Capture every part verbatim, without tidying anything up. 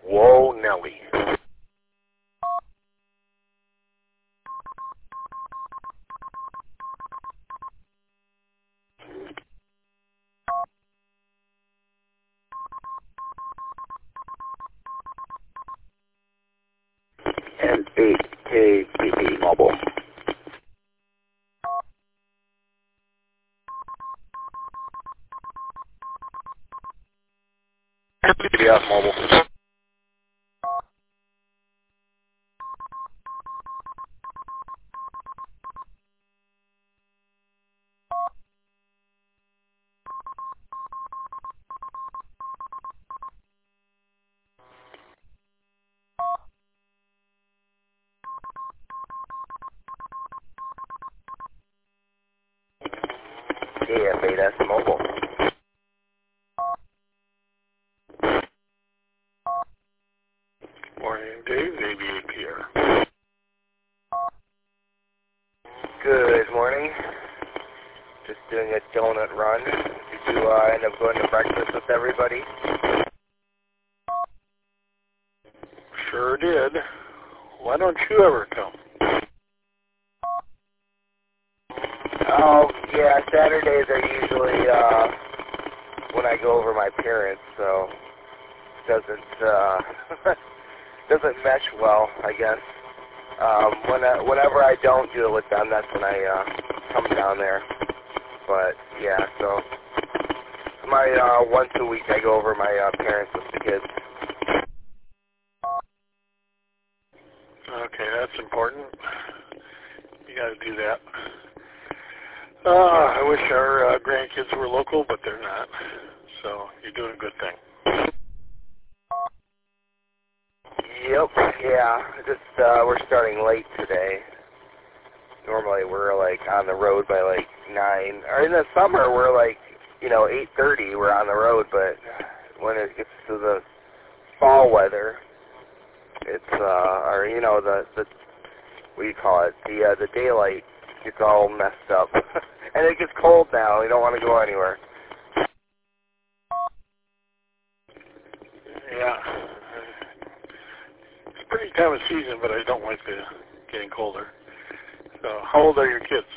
Whoa, Nelly. S eight K P P Mobile. Yeah, mobile. A F eight S Mobile. Morning, Dave, aviate Pierre. Good morning. Just doing a donut run. Did you uh, end up going to breakfast with everybody? Sure did. Why don't you ever come? Oh, yeah, Saturdays are usually uh, when I go over my parents, so doesn't uh, doesn't mesh well, I guess. Um, when I, whenever I don't do it with them, that's when I uh, come down there. But yeah, so my uh, once a week I go over my uh, parents with the kids. Okay, that's important. You got to do that. Uh, I wish our uh, grandkids were local, but they're not. So you're doing a good thing. Yep, yeah, just uh, we're starting late today. Normally we're like on the road by like nine. Or in the summer we're like, you know, eight thirty. We're on the road, but when it gets to the fall weather, it's uh, or you know the the what do you call it? The uh, the daylight gets all messed up, and it gets cold now. We don't want to go anywhere. Yeah. It's a pretty time of season, but I don't like the getting colder. So how old are your kids?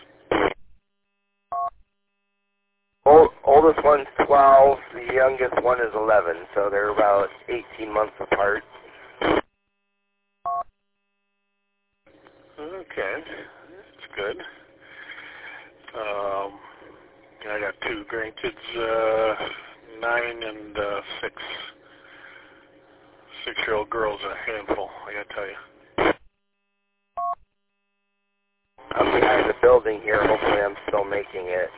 Old, oldest one's twelve. The youngest one is eleven. So they're about eighteen months apart. Okay, that's good. Um, I got two grandkids, uh, nine and uh, six. Six-year-old girls, a handful, I gotta tell you. I'm behind the building here. Hopefully I'm still making it.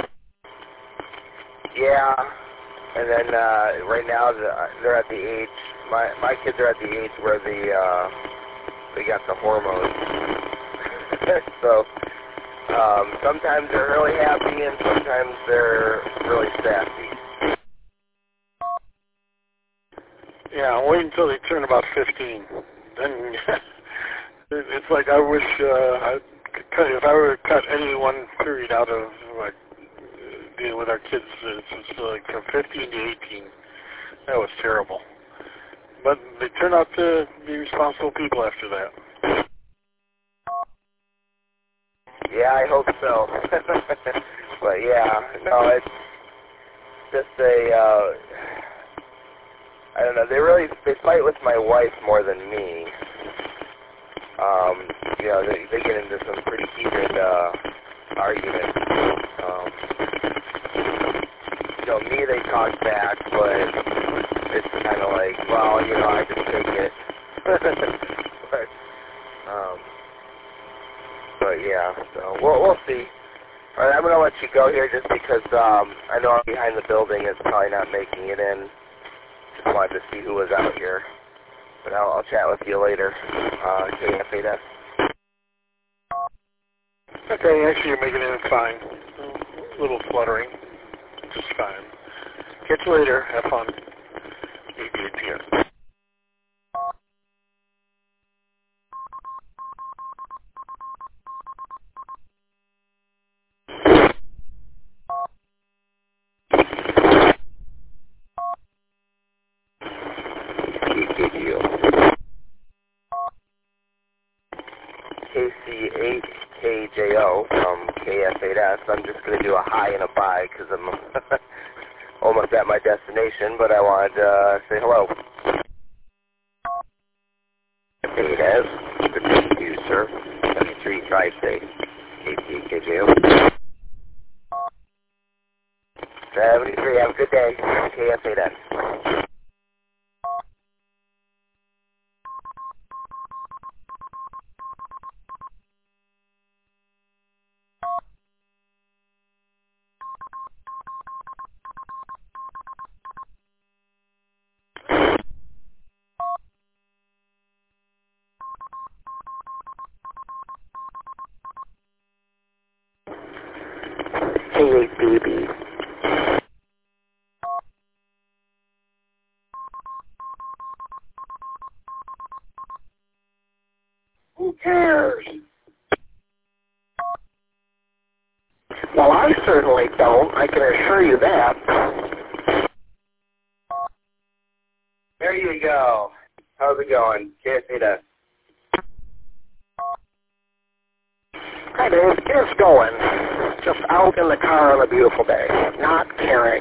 Yeah, and then uh, right now the, they're at the age, my my kids are at the age where the, uh, they got the hormones. So um, sometimes they're really happy and sometimes they're really sassy. Yeah, wait until they turn about fifteen. Then it's like I wish uh, I could cut, if I were to cut any one period out of like dealing with our kids, it's, it's like from fifteen to eighteen. That was terrible. But they turn out to be responsible people after that. Yeah, I hope so. But yeah, no, it's just a, uh, I don't know, they really, they fight with my wife more than me. Um, you know, they, they get into some pretty heated, uh, arguments. Um, you know, me, they talk back, but it's kind of like, well, you know, I just take it. but, um, but yeah, so we'll, we'll see. All right, I'm going to let you go here just because um, I know I'm behind the building. It's probably not making it in. Just wanted to see who was out here. But I'll, I'll chat with you later. Uh, K F eight S. Okay, actually you're making it fine. A little fluttering. Just fine. Catch you later. Have fun. A B A P R. K K G I'm just going to do a hi and a bye because I'm almost at my destination, but I wanted to uh, say hello. Hey, it has. Good to meet you, sir. seventy-three Tri-State. K T K J O. seventy-three, have a good day. K S eight N. K eight B B. Who cares? Well, I certainly don't. I can assure you that. There you go. How's it going? K S eight N. Hi, Dave. It's going. Just out in the car on a beautiful day. Not caring.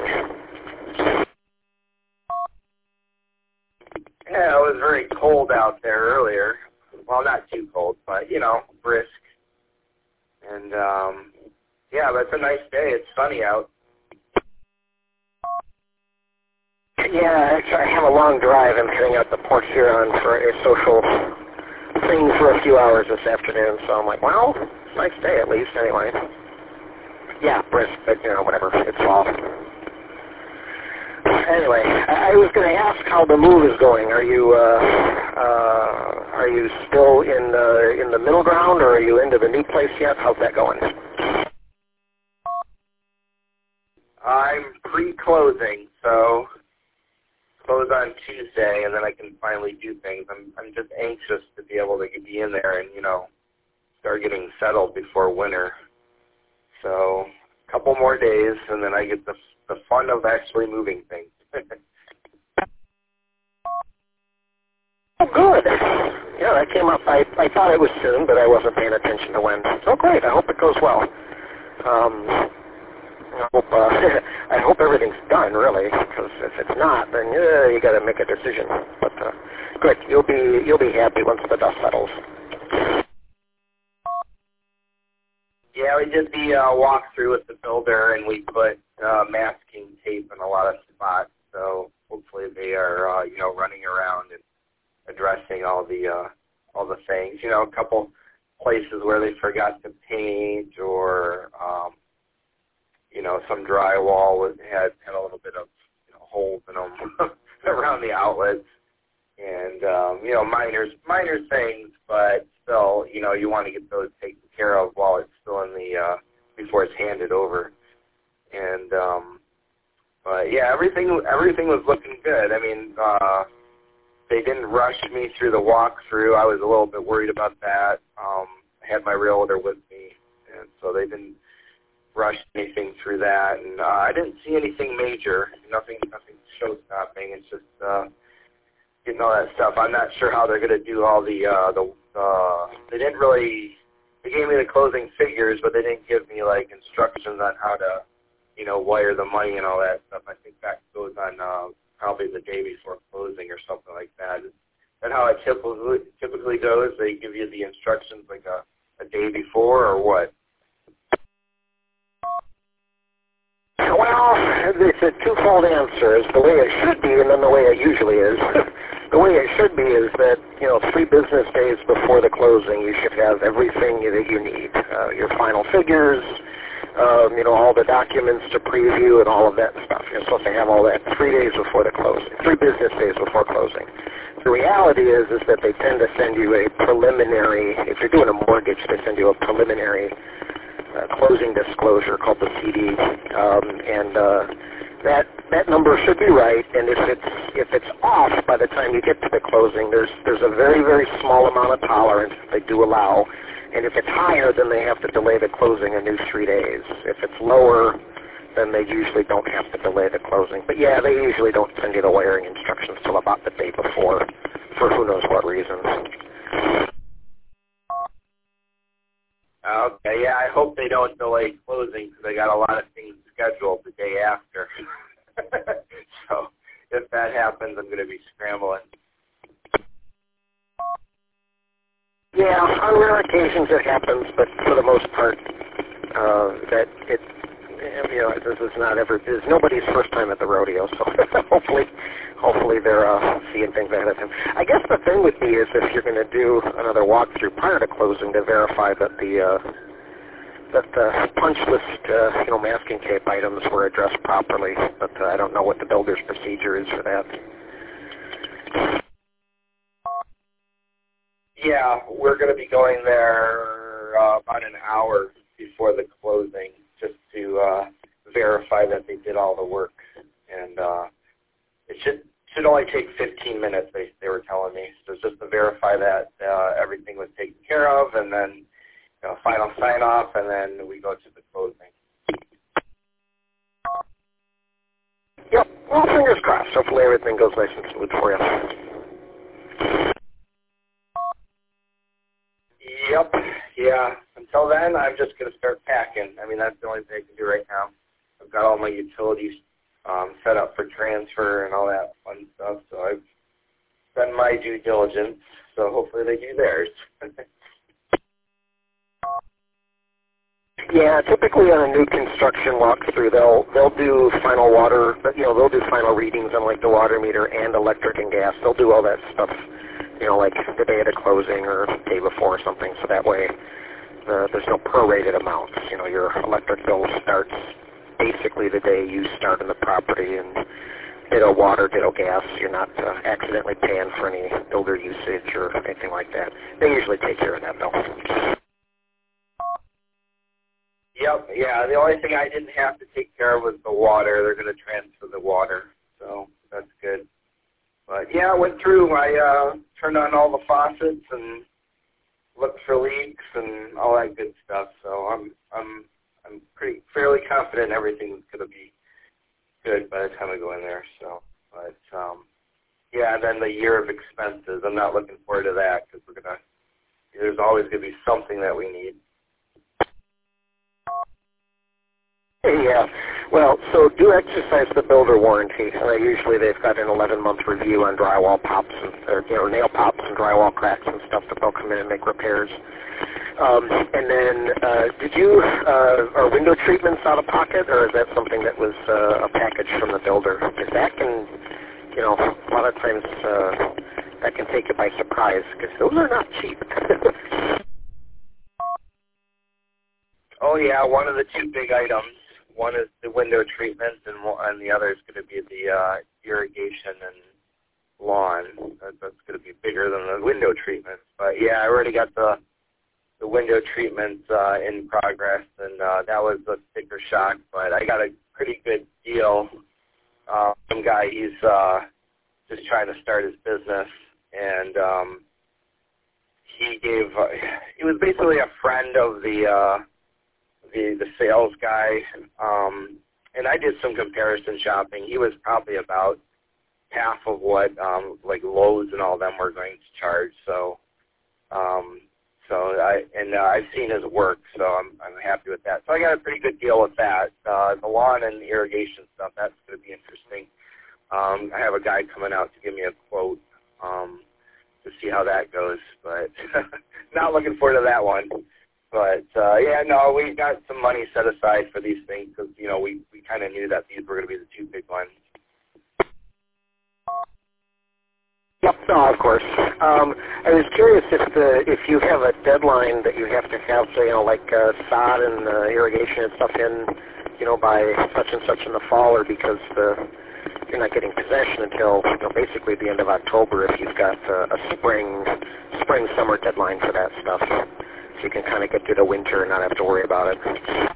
Yeah, it was very cold out there earlier. Well, not too cold, but, you know, brisk. And, um, yeah, but it's a nice day. It's sunny out. Yeah, actually, I have a long drive. I'm heading out to Port Huron for a social thing for a few hours this afternoon. So I'm like, well, nice day at least, anyway. Yeah, brisk, but, you know, whatever. It's fall. Anyway, I, I was going to ask how the move is going. Are you, uh, uh, are you still in the, in the middle ground, or are you into the new place yet? How's that going? I'm pre-closing, so close on Tuesday, and then I can finally do things. I'm, I'm just anxious to be able to be in there and, you know, start getting settled before winter. So a couple more days, and then I get the the fun of actually moving things. Oh, good. Yeah, that came up. I, I thought it was soon, but I wasn't paying attention to when. Oh, great. I hope it goes well. Um, I hope uh, I hope everything's done, really, because if it's not, then uh, you got to make a decision. But uh, good. You'll be you'll be happy once the dust settles. Yeah, we did the uh, walkthrough with the builder, and we put uh, masking tape in a lot of spots. So hopefully they are, uh, you know, running around and addressing all the uh, all the things. You know, a couple places where they forgot to paint, or um, you know, some drywall was, had had a little bit of, you know, holes in them around the outlets, and um, you know, minor minor things, but still, you know, you want to get those taken care of while it's still in the uh, before it's handed over. And um, but yeah, everything everything was looking good. I mean, uh, they didn't rush me through the walkthrough. I was a little bit worried about that. Um, I had my realtor with me, and so they didn't rush anything through that. And uh, I didn't see anything major. Nothing, nothing show-stopping. It's just uh, getting all that stuff. I'm not sure how they're going to do all the uh, the. Uh, they didn't really. They gave me the closing figures, but they didn't give me like instructions on how to, you know, wire the money and all that stuff. I think that goes on uh, probably the day before closing or something like that. Is that how it typically typically goes? They give you the instructions like a, a day before, or what? Well, it's a twofold answer. It's the way it should be, and then the way it usually is. The way it should be is that, you know, three business days before the closing, you should have everything that you need. Uh, your final figures, um, you know, all the documents to preview and all of that stuff. You're supposed to have all that three days before the closing, three business days before closing. The reality is, is that they tend to send you a preliminary, if you're doing a mortgage, they send you a preliminary uh, closing disclosure called the C D, um, and uh, that that number should be right. And if it's if it's off by the time you get to the closing, there's there's a very very small amount of tolerance that they do allow. And if it's higher, then they have to delay the closing a new three days. If it's lower, then they usually don't have to delay the closing. But yeah, they usually don't send you the wiring instructions till about the day before, for who knows what reasons. Okay, yeah, I hope they don't delay closing because I got a lot of things scheduled the day after. So if that happens, I'm going to be scrambling. Yeah, on rare occasions it happens, but for the most part, uh, that it, you know, this is not ever, this is nobody's first time at the rodeo, so hopefully, hopefully they're uh, seeing things ahead of time. I guess the thing would be is if you're going to do another walkthrough prior to closing to verify that the uh, that the punch list, uh, you know, masking tape items were addressed properly, but uh, I don't know what the builder's procedure is for that. Yeah, we're going to be going there uh, about an hour before the closing just to uh, verify that they did all the work. And uh, it should should only take fifteen minutes, they, they were telling me. So it's just to verify that uh, everything was taken care of, and then you know, final sign-off, and then we go to the closing. Yep, well, fingers crossed. Hopefully everything goes nice and smooth for you. Yep, yeah. Until then, I'm just going to start packing. I mean, that's the only thing I can do right now. I've got all my utilities um, set up for transfer and all that fun stuff, so I've done my due diligence, so hopefully they do theirs. Yeah, typically on a new construction walkthrough, they'll they'll do final water, you know, they'll do final readings on like the water meter and electric and gas. They'll do all that stuff, you know, like the day of the closing or the day before or something. So that way, uh, there's no prorated amounts. You know, your electric bill starts basically the day you start in the property, and ditto water, ditto gas. You're not uh, accidentally paying for any builder usage or anything like that. They usually take care of that though. Yep, yeah, the only thing I didn't have to take care of was the water. They're going to transfer the water, so that's good. But yeah, I went through, I uh, turned on all the faucets and looked for leaks and all that good stuff, so I'm I'm I'm pretty fairly confident everything's going to be good by the time I go in there, so, but um, yeah, and then the year of expenses, I'm not looking forward to that because we're going to, there's always going to be something that we need. Yeah, well, so do exercise the builder warranty. Uh, usually they've got an eleven-month review on drywall pops and or, you know, nail pops and drywall cracks and stuff that they'll come in and make repairs. Um, and then, uh, did you uh, are window treatments out of pocket, or is that something that was uh, a package from the builder? Because that can, you know, a lot of times uh, that can take you by surprise because those are not cheap. Oh yeah, one of the two big items. One is the window treatment, and, and the other is going to be the uh, irrigation and lawn. That, that's going to be bigger than the window treatments. But yeah, I already got the the window treatments uh, in progress, and uh, that was a sticker shock. But I got a pretty good deal. Uh, some guy, he's uh, just trying to start his business, and um, he gave. Uh, he was basically a friend of the. Uh, The, the sales guy, um, and I did some comparison shopping. He was probably about half of what um, like Lowe's and all them were going to charge. So, um, so I and uh, I've seen his work, so I'm I'm happy with that. So I got a pretty good deal with that. Uh, the lawn and irrigation stuff, that's going to be interesting. Um, I have a guy coming out to give me a quote um, to see how that goes, but not looking forward to that one. But, uh, yeah, no, we got some money set aside for these things because, you know, we, we kind of knew that these were going to be the two big ones. Yep, no, of course. Um, I was curious if the if you have a deadline that you have to have, you know, like uh, sod and uh, irrigation and stuff in, you know, by such and such in the fall, or because the, you're not getting possession until, you know, basically the end of October if you've got uh, a spring, spring, summer deadline for that stuff. So you can kind of get through the winter and not have to worry about it.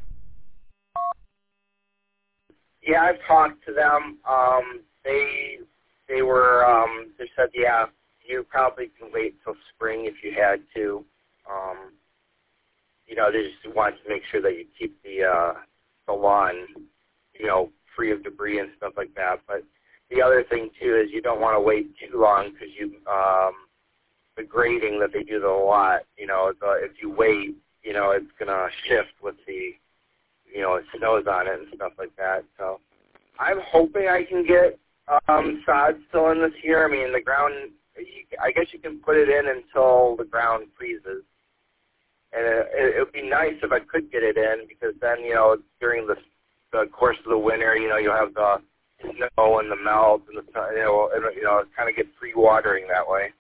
Yeah, I've talked to them. Um, they they were um, they said, yeah, you probably can wait till spring if you had to. Um, you know, they just want to make sure that you keep the uh, the lawn, you know, free of debris and stuff like that. But the other thing too is you don't want to wait too long because you um, the grading that they do to the lot, you know, the, if you wait, you know, it's going to shift with the, you know, it snows on it and stuff like that. So I'm hoping I can get um, sod still in this year. I mean, the ground, you, I guess you can put it in until the ground freezes. And it, it would be nice if I could get it in, because then, you know, during the, the course of the winter, you know, you'll have the snow and the melt and the, you know, and, you know, kind of get free watering that way.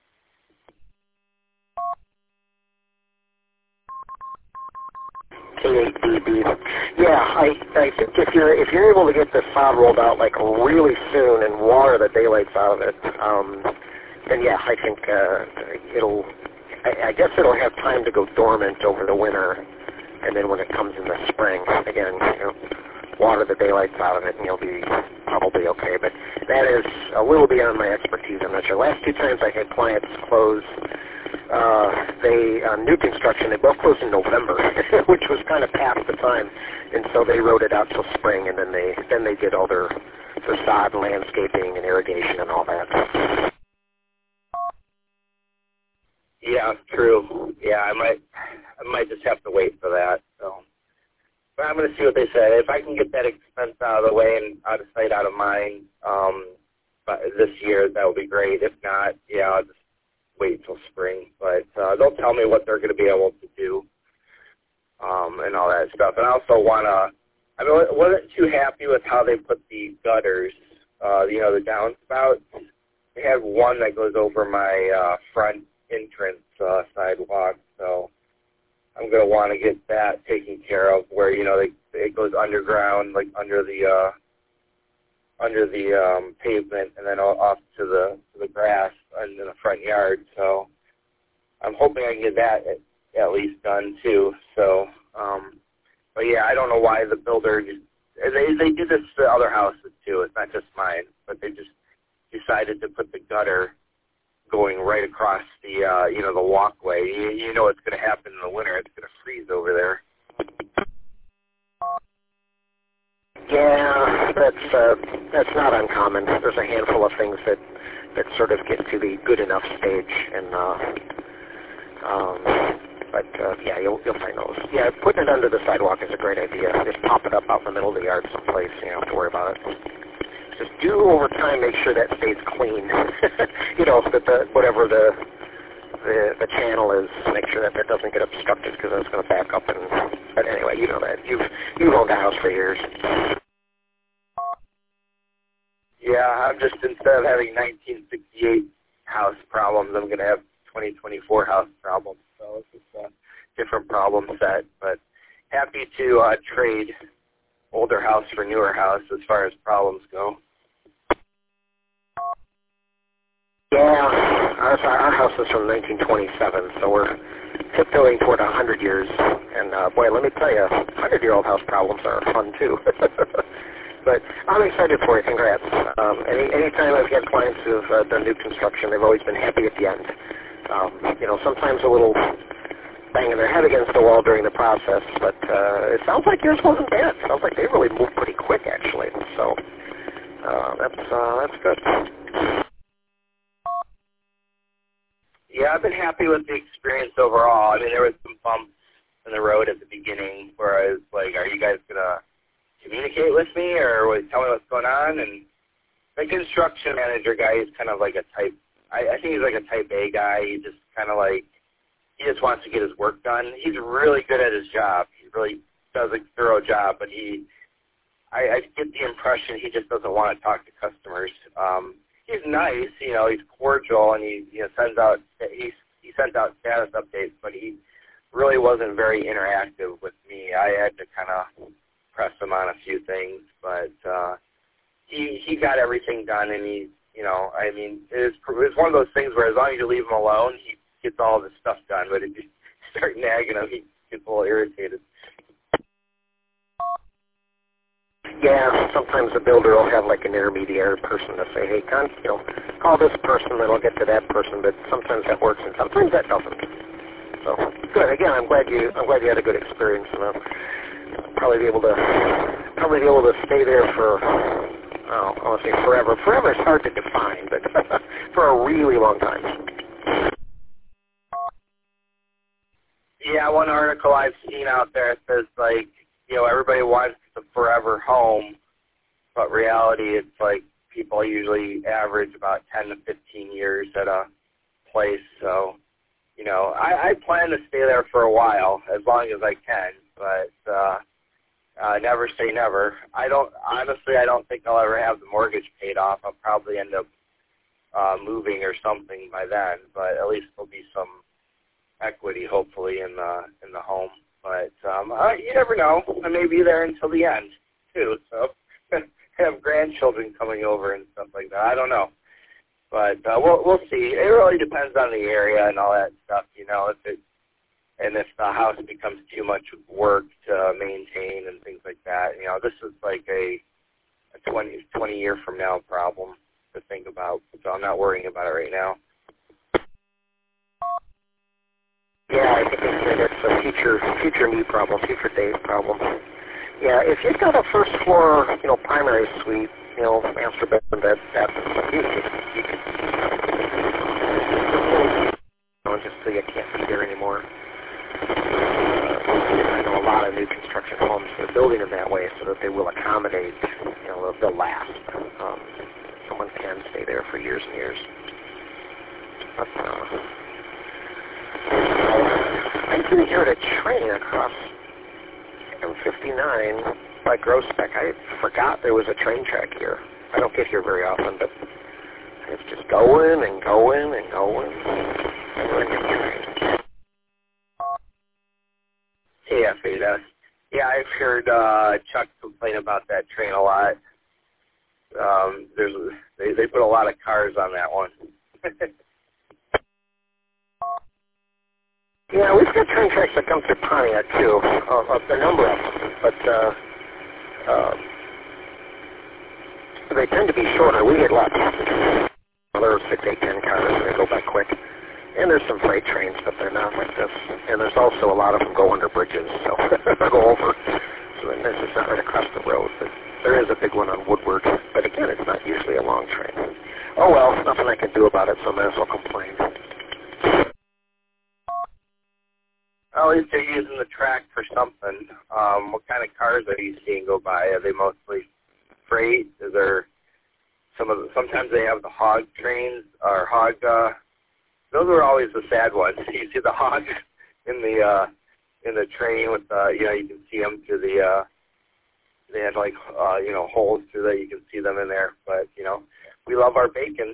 K eight D B. Yeah, I, I think if you're if you're able to get the sod rolled out like really soon and water the daylights out of it, um, then yeah, I think uh, it'll. I, I guess it'll have time to go dormant over the winter, and then when it comes in the spring, again, you know, water the daylights out of it, and you'll be probably okay. But that is a little beyond my expertise. I'm not sure. Last two times I had clients close. Uh, they, on new construction, they both closed in November, which was kind of past the time, and so they wrote it out till spring, and then they then they did all their, their sod and landscaping and irrigation and all that. Yeah, true. Yeah, I might I might just have to wait for that. So, but I'm going to see what they say. If I can get that expense out of the way and out of sight, out of mind, um, but this year, that would be great. If not, yeah, I'll just wait till spring, but uh, they'll tell me what they're going to be able to do um, and all that stuff. And I also want to, I mean, I wasn't too happy with how they put the gutters, uh, you know, the downspouts. They have one that goes over my uh, front entrance uh, sidewalk, so I'm going to want to get that taken care of where, you know, they, it goes underground, like under the uh, under the um, pavement, and then off to the to the grass in the front yard. So I'm hoping I can get that at, at least done too. So, um, but yeah, I don't know why the builder just, they they did this to other houses too. It's not just mine, but they just decided to put the gutter going right across the uh, you know the walkway. You, you know what's going to happen in the winter. It's going to freeze over there. Yeah, that's uh, that's not uncommon. There's a handful of things that, that sort of get to the good enough stage, and uh, um, but uh, yeah, you'll you'll find those. Yeah, putting it under the sidewalk is a great idea. Just pop it up out in the middle of the yard someplace. You don't have to worry about it. Just do over time. Make sure that stays clean. you know, that the whatever the the the channel is, make sure that that doesn't get obstructed, because it's going to back up. And but anyway, you know that you've you've owned the house for years. Yeah, I'm just, instead of having nineteen sixty-eight house problems, I'm going to have twenty twenty-four house problems. So it's just a different problem set. But happy to uh, trade older house for newer house as far as problems go. Yeah, our, our house is from nineteen twenty-seven, so we're tiptoeing toward one hundred years. And uh, boy, let me tell you, one hundred-year-old house problems are fun too. But I'm excited for you. Congrats. Um, any anytime I've had clients who've uh, done new construction, they've always been happy at the end. Um, you know, sometimes a little banging their head against the wall during the process, but uh, it sounds like yours wasn't bad. It sounds like they really moved pretty quick, actually. So uh, that's uh, that's good. Yeah, I've been happy with the experience overall. I mean, there was some bumps in the road at the beginning where I was like, are you guys going to communicate with me or tell me what's going on? And the construction manager guy is kind of like a type, I, I think he's like a type A guy. He just kind of like, he just wants to get his work done. He's really good at his job. He really does a thorough job, but he, I, I get the impression he just doesn't want to talk to customers. Um, he's nice, you know, he's cordial, and he, you know, sends out, he, he sends out status updates, but he really wasn't very interactive with me. I had to kind of press him on a few things, but uh, he he got everything done, and he, you know, I mean, it's it's one of those things where as long as you leave him alone, he gets all the stuff done. But if you start nagging him, he gets a little irritated. Yeah, sometimes the builder will have like an intermediary person to say, hey, con- you know, call this person, then I'll get to that person. But sometimes that works, and sometimes that doesn't. So good. Again, I'm glad you I'm glad you had a good experience, and I'll probably be able to probably be able to stay there for oh, I want to say forever. Forever is hard to define, but for a really long time. Yeah, one article I've seen out there says, like, you know, everybody wants the forever home, but reality, it's like people usually average about ten to fifteen years at a place. So, you know, I, I plan to stay there for a while, as long as I can, but uh, uh, never say never. I don't, honestly, I don't think I'll ever have the mortgage paid off. I'll probably end up uh, moving or something by then, but at least there'll be some equity, hopefully, in the in the home. But um, uh, you never know. I may be there until the end, too. So have grandchildren coming over and stuff like that. I don't know. But uh, we'll we'll see. It really depends on the area and all that stuff, you know. If it and if the house becomes too much work to maintain and things like that, you know, this is like a, a twenty, twenty year from now problem to think about. So I'm not worrying about it right now. Yeah, I think it's, it's a future future me problem, future Dave problem. Yeah, if you've got a first floor, you know, primary suite, you know, master bedroom, bed, that you could, you could, you know, just so you can't be there anymore. Uh, I know a lot of new construction homes are building them that way so that they will accommodate, you know, they'll last. Um, someone can stay there for years and years. But, uh, I didn't hear a train across M fifty-nine by Groesbeck. I forgot there was a train track here. I don't get here very often, but it's just going and going and going. Yeah, Fada. Yeah, I've heard uh, Chuck complain about that train a lot. Um, there's they, they put a lot of cars on that one. Yeah, we've got train tracks that come through Pontiac, too, uh, a number of them, but uh, uh, they tend to be shorter. We get lots of well, there are six, eight, ten cars, and they go by quick. And there's some freight trains, but they're not like this. And there's also a lot of them go under bridges, so they go over. So then this is not right across the road, but there is a big one on Woodward. But again, it's not usually a long train. Oh, well, nothing I can do about it, so I might as well complain. Well, at least they're using the track for something. Um, what kind of cars are you seeing go by? Are they mostly freight? Is there some of the, sometimes they have the hog trains or hog. Uh, those are always the sad ones. You see the hog in the uh, in the train with the, you know, you can see them through the. Uh, they had like uh, you know, holes through that. You can see them in there. But you know, we love our bacon.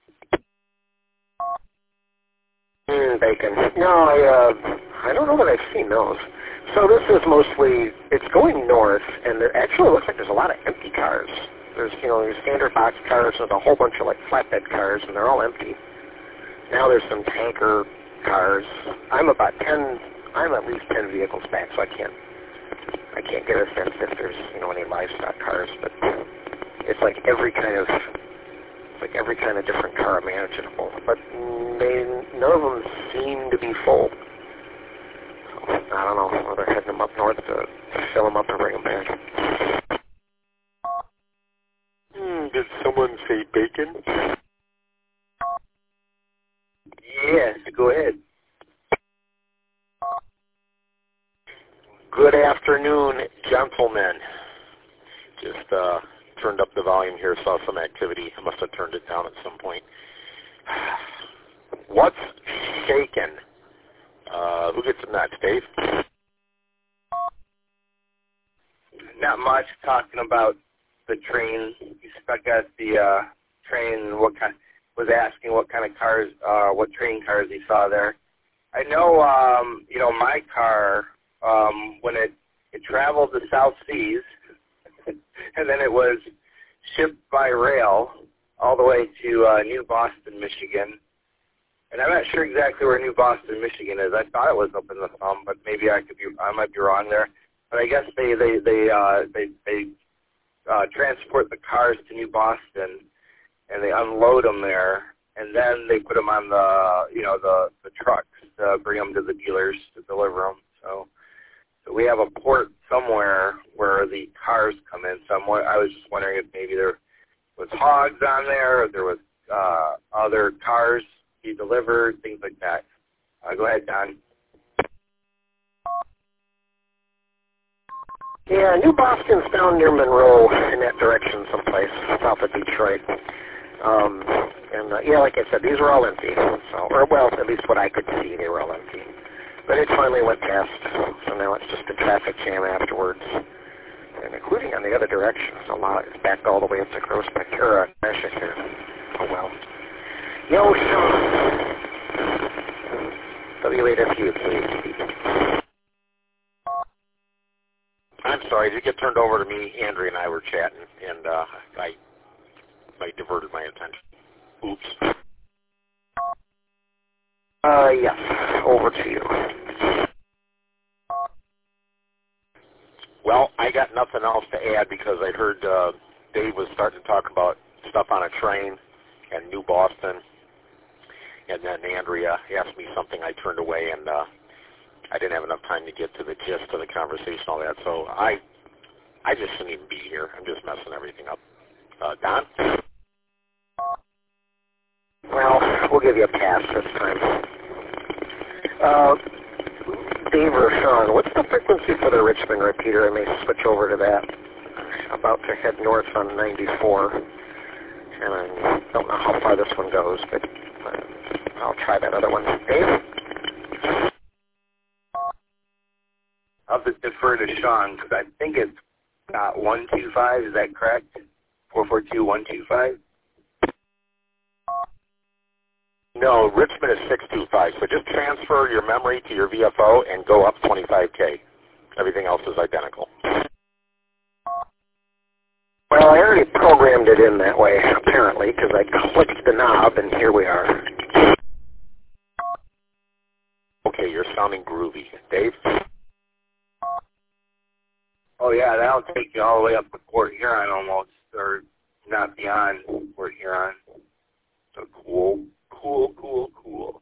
Mm, bacon. No, I, uh, I don't know that I've seen those. So this is mostly, it's going north, and it actually looks like there's a lot of empty cars. There's, you know, your standard box cars and a whole bunch of, like, flatbed cars, and they're all empty. Now there's some tanker cars. I'm about ten, I'm at least ten vehicles back, so I can't, I can't get a sense if there's, you know, any livestock cars, but it's like every kind of, like every kind of different car imaginable, but they, none of them seem to be full. So, I don't know, well, they're heading them up north to fill them up and bring them back. Hmm, did someone say bacon? Yes, go ahead. Good afternoon, gentlemen. Just, uh... turned up the volume here, saw some activity. I must have turned it down at some point. What's shaking? Uh, who gets it next, Dave? Not much. Talking about the train. You stuck at the uh, train. What kind? Was asking what kind of cars, uh, what train cars he saw there. I know, um, you know, my car um, when it it traveled the South Seas. And then it was shipped by rail all the way to uh, New Boston, Michigan. And I'm not sure exactly where New Boston, Michigan is. I thought it was up in the thumb, but maybe I could be, I might be wrong there. But I guess they they they uh, they they uh, transport the cars to New Boston, and they unload them there, and then they put them on the you know the the trucks to bring them to the dealers to deliver them. So. So we have a port somewhere where the cars come in. So I'm, I was just wondering if maybe there was hogs on there, or there was uh, other cars be delivered, things like that. Uh, go ahead, Don. Yeah, New Boston's down near Monroe in that direction someplace, south of Detroit. Um, and, uh, yeah, like I said, these were all empty. So, or, well, at least what I could see, they were all empty. But it finally went past, so now it's just a traffic jam afterwards. And including on the other direction. A lot, it's back all the way up to Groesbeck, or uh, Michigan. Oh, well. Yo, Sean. W eight F U, please. I'm sorry, did it get turned over to me? Andrea and I were chatting, and uh, I, I diverted my attention. Oops. Uh, yes, over to you. Well, I got nothing else to add because I heard uh, Dave was starting to talk about stuff on a train and New Boston, and then Andrea asked me something I turned away, and uh, I didn't have enough time to get to the gist of the conversation, all that. So I, I just shouldn't even be here. I'm just messing everything up. Uh, Don? Well, we'll give you a pass this time. Uh, Dave or Sean, what's the frequency for the Richmond repeater? I may switch over to that. I'm about to head north on ninety-four, and I don't know how far this one goes, but uh, I'll try that other one. Dave? I'll just defer to Sean because I think it's got one two five. Is that correct? four four two one two five? No, Richmond is six two five, so just transfer your memory to your V F O and go up twenty-five K. Everything else is identical. Well, I already programmed it in that way, apparently, because I clicked the knob, and here we are. Okay, you're sounding groovy. Dave? Oh, yeah, that'll take you all the way up to Port Huron almost, or not beyond Port Huron. So cool, cool, cool, cool.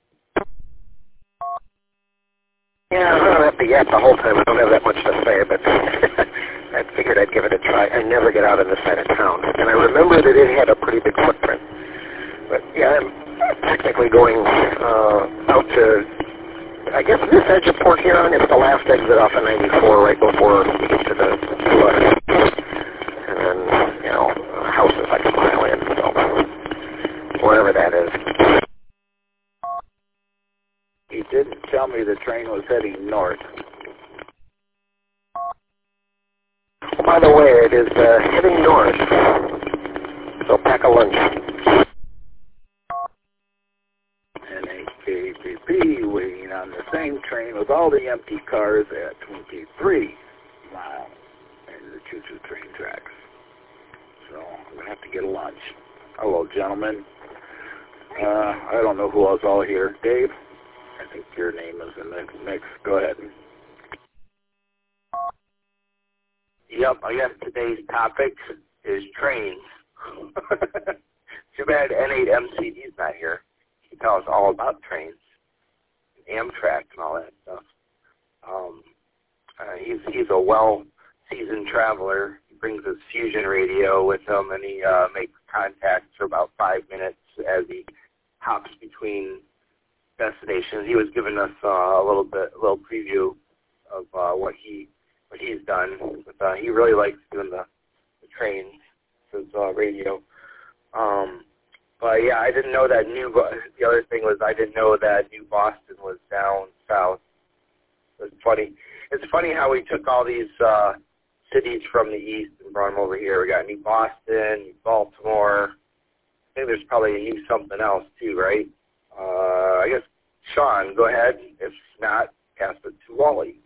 Yeah, I don't have to yap the whole time. I don't have that much to say, but I figured I'd give it a try. I never get out on this side of town. And I remember that it had a pretty big footprint. But, yeah, I'm technically going uh, out to, I guess, this edge of Port Huron. It's the last exit off of ninety-four right before you get to the left. And then, you know, the house is like a mile in, so wherever that is. He didn't tell me the train was heading north. Oh, by the way, it is uh, heading north, so pack a lunch. N H K P P waiting on the same train with all the empty cars at twenty-three miles in the choo-choo train tracks. So I'm going to have to get a lunch. Hello, gentlemen. Uh, I don't know who else all here. Dave? I think your name is in the mix. Go ahead. Yep, I guess today's topic is trains. Too bad N eight M C D's not here. He can tell us all about trains, Amtrak, and all that stuff. Um, uh, he's he's a well-seasoned traveler. He brings his fusion radio with him, and he uh, makes contacts for about five minutes as he hops between destinations. He was giving us uh, a little bit, a little preview of uh, what he what he's done. But uh, he really likes doing the, the trains, his uh, radio. Um, but yeah, I didn't know that New. The other thing was I didn't know that New Boston was down south. It's funny. It's funny how we took all these uh, cities from the east and brought them over here. We got New Boston, New Baltimore. I think there's probably a new something else too, right? Uh, I guess, Sean, go ahead. If not, pass it to Wally.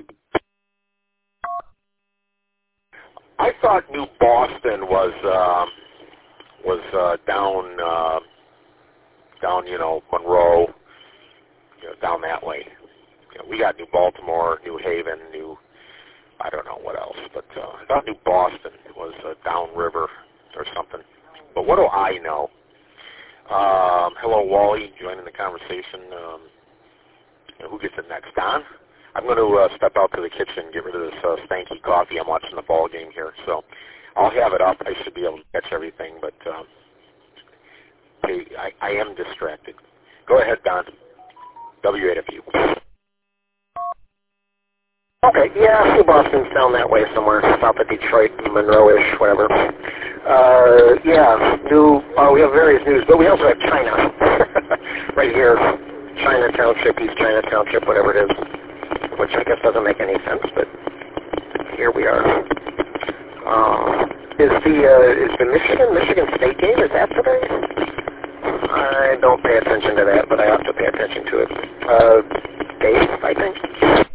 I thought New Boston was uh, was uh, down uh, down you know Monroe, you know, down that way. You know, we got New Baltimore, New Haven, New I don't know what else, but uh, I thought New Boston was uh, downriver or something. But what do I know? Um, hello, Wally, joining the conversation. Um, who gets it next? Don? I'm going to uh, step out to the kitchen and get rid of this uh, stanky coffee. I'm watching the ball game here, so I'll have it up. I should be able to catch everything, but um, hey, I, I am distracted. Go ahead, Don. W eight F U. Oh, Okay, yeah, New Boston's down that way somewhere, south of Detroit, Monroe-ish, whatever. Uh, yeah, new, uh, we have various news, but we also have China, right here, China Township, East China Township, whatever it is, which I guess doesn't make any sense, but here we are. Uh, is the, uh, is the Michigan, Michigan State game, is that today? I don't pay attention to that, but I have to pay attention to it. Uh, Dave, I think.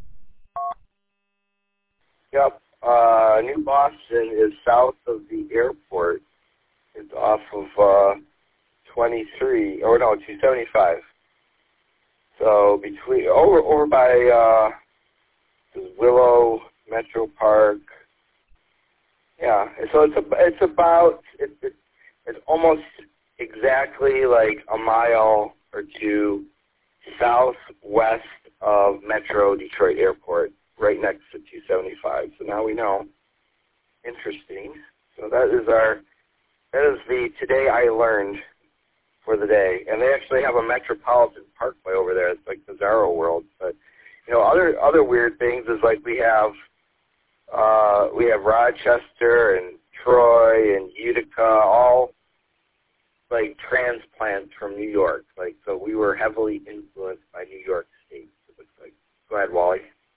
Yep. Uh, New Boston is south of the airport. It's off of uh, twenty-three, or no, two seventy-five. So between over over by uh, Willow Metro Park. Yeah. So it's a, it's about it, it, it's almost exactly like a mile or two southwest of Metro Detroit Airport, right next to two seventy-five. So now we know. Interesting. So that is our, that is the Today I Learned for the day. And they actually have a Metropolitan Parkway over there. It's like Bizarro World. But, you know, other other weird things is like we have, uh, we have Rochester and Troy and Utica, all like transplants from New York. Like, so we were heavily influenced by New York State, it looks like. Go ahead, Wally.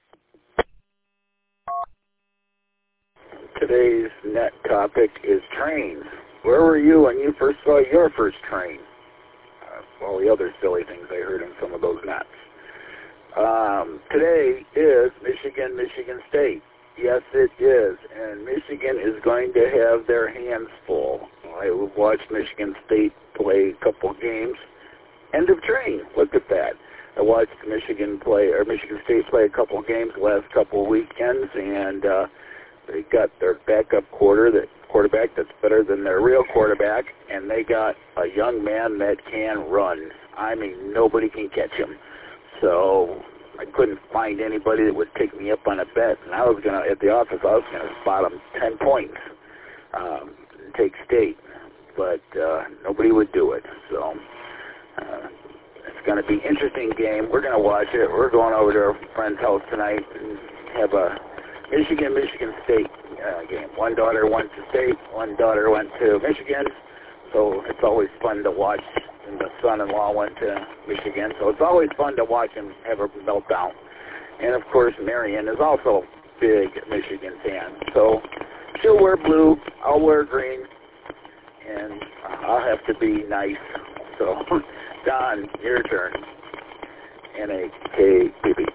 Today's net topic is trains. Where were you when you first saw your first train? Uh, all the other silly things I heard in some of those nets. Um, today is Michigan, Michigan State. Yes, it is. And Michigan is going to have their hands full. I watched Michigan State play a couple games. End of train. Look at that. I watched Michigan play, or Michigan State play a couple games the last couple of weekends, and uh, they got their backup quarter, that quarterback that's better than their real quarterback, and they got a young man that can run. I mean, nobody can catch him. So I couldn't find anybody that would take me up on a bet, and I was gonna at the office. I was gonna spot them ten points, um, and take State, but uh, nobody would do it. So uh, it's gonna be an interesting game. We're gonna watch it. We're going over to our friend's house tonight and have a Michigan, Michigan State uh, game. One daughter went to State, one daughter went to Michigan, so it's always fun to watch. And the son-in-law went to Michigan, so it's always fun to watch him have a meltdown. And, of course, Marion is also a big Michigan fan. So she'll wear blue, I'll wear green, and I'll have to be nice. So, Don, your turn. N A K B B.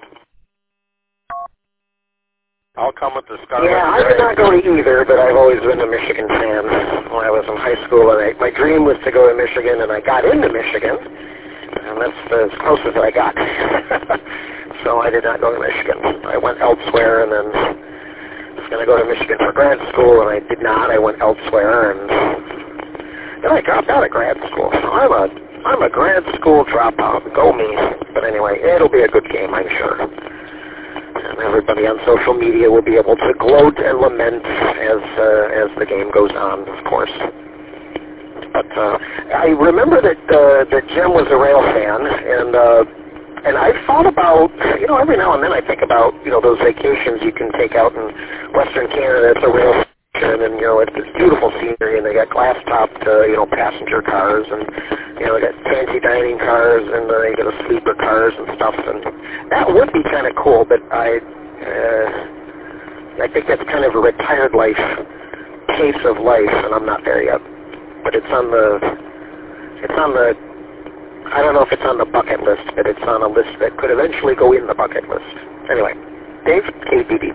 I'll come with the Scarlet. Yeah, I did not go to either, but I've always been a Michigan fan. When I was in high school, and I, my dream was to go to Michigan, and I got into Michigan, and that's as close as I got. So I did not go to Michigan. I went elsewhere, and then I was going to go to Michigan for grad school, and I did not. I went elsewhere, and then I dropped out of grad school. So I'm a I'm a grad school dropout. Go me. But anyway, it'll be a good game, I'm sure. And everybody on social media will be able to gloat and lament as uh, as the game goes on, of course. But uh, I remember that uh, that Jim was a rail fan, and uh, and I thought about, you know, every now and then I think about, you know, those vacations you can take out in Western Canada. It's a rail station, and you know, it's this beautiful scenery, and they got glass-topped, uh, you know, passenger cars, and you know, they got fancy dining cars, and uh, they got a sleeper cars and stuff, and that would be kind of cool. But I, uh, I think that's kind of a retired life pace of life, and I'm not there yet. But it's on the, it's on the, I don't know if it's on the bucket list, but it's on a list that could eventually go in the bucket list. Anyway, Dave, K B B.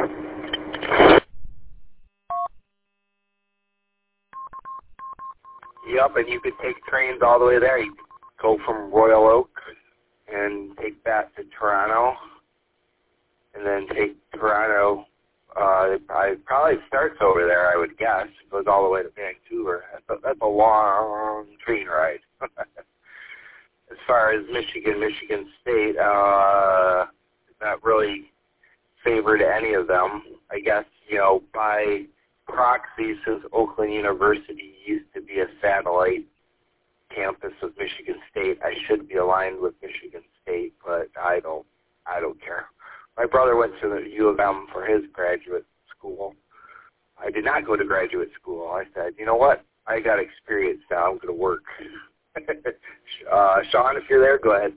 Yep, and you could take trains all the way there. You could go from Royal Oak and take that to Toronto, and then take Toronto. Uh, it probably, probably starts over there, I would guess. It goes all the way to Vancouver. That's a, that's a long train ride. As far as Michigan, Michigan State, uh, not really favored any of them. I guess, you know, by proxy, since Oakland University used to be a satellite campus of Michigan State, I should be aligned with Michigan State, but I don't, I don't care. My brother went to the U of M for his graduate school. I did not go to graduate school. I said, you know what? I got experience now. I'm going to work. uh, Sean, if you're there, go ahead.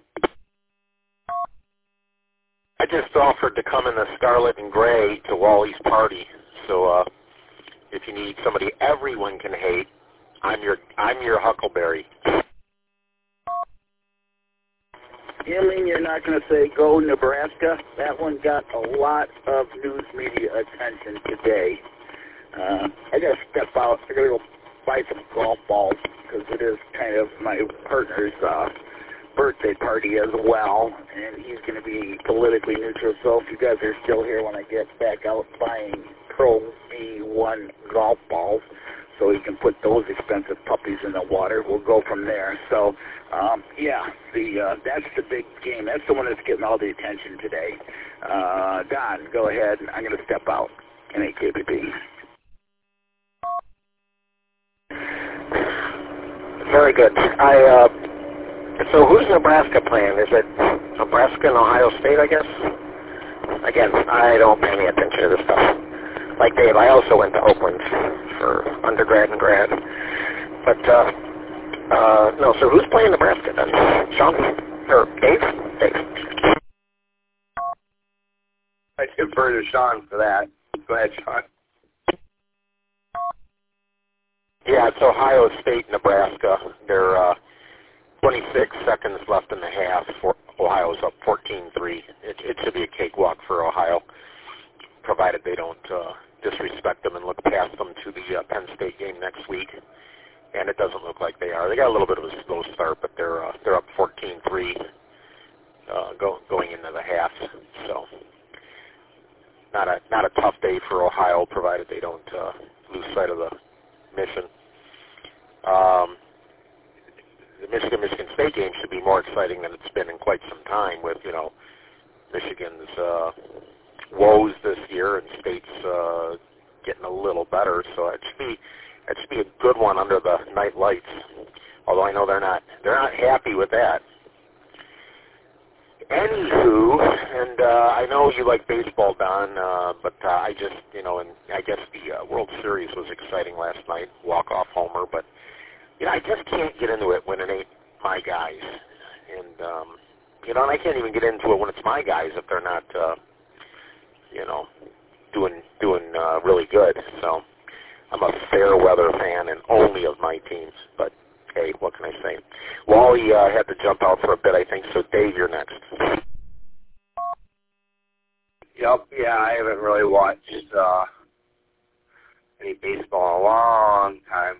I just offered to come in the scarlet and gray to Wally's party. So uh, if you need somebody everyone can hate, I'm your I'm your Huckleberry. You mean you're not going to say go Nebraska? That one got a lot of news media attention today. Uh, I got to step out. I got to go buy some golf balls because it is kind of my partner's uh, birthday party as well, and he's going to be politically neutral. So if you guys are still here when I get back out buying Pro V one golf balls, so he can put those expensive puppies in the water. We'll go from there. So, um, yeah, the uh, that's the big game. That's the one that's getting all the attention today. Uh, Don, go ahead. I'm going to step out. N A K P P. Very good. I uh, so who's Nebraska playing? Is it Nebraska and Ohio State, I guess? Again, I don't pay any attention to this stuff. Like Dave, I also went to Oakland for undergrad and grad. But, uh, uh, no, so who's playing Nebraska then? Sean? Or Dave? Dave. I defer to Sean for that. Go ahead, Sean. Yeah, it's Ohio State, Nebraska. There are uh, twenty-six seconds left in the half. For Ohio's up fourteen three. It, it should be a cakewalk for Ohio, provided they don't uh, disrespect them and look past them to the uh, Penn State game next week. And it doesn't look like they are. They got a little bit of a slow start, but they're uh, they're up fourteen three uh, go, going into the half. So not a not a tough day for Ohio, provided they don't uh, lose sight of the mission. Um, the Michigan-Michigan State game should be more exciting than it's been in quite some time, with, you know, Michigan's uh, woes this year and State's uh, getting a little better. So it should be it should be a good one under the night lights. Although I know they're not they're not happy with that. Anywho, and uh, I know you like baseball, Don, uh, but uh, I just, you know, and I guess the uh, World Series was exciting last night, walk-off homer, but, you know, I just can't get into it when it ain't my guys. And, um, you know, and I can't even get into it when it's my guys if they're not, uh, you know, doing doing uh, really good. So I'm a fair weather fan and only of my teams, but hey, what can I say? Wally uh, had to jump out for a bit, I think, so Dave, you're next. Yep, yeah, I haven't really watched uh, any baseball in a long time.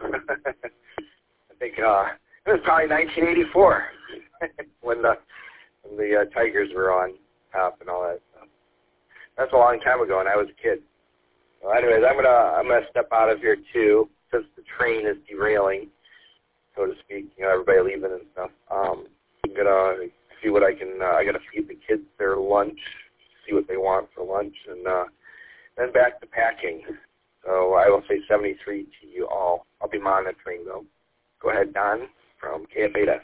I think uh, it was probably nineteen eighty-four when the when the uh, Tigers were on top and all that stuff. That's a long time ago, and I was a kid. Well, anyways, I'm gonna I'm gonna step out of here too, since the train is derailing, so to speak. You know, everybody leaving and stuff. Um, I'm gonna see what I can. Uh, I gotta feed the kids their lunch, see what they want for lunch, and uh, then back to packing. So I will say seventy-three to you all. I'll be monitoring though. Go ahead, Don from K F Beta.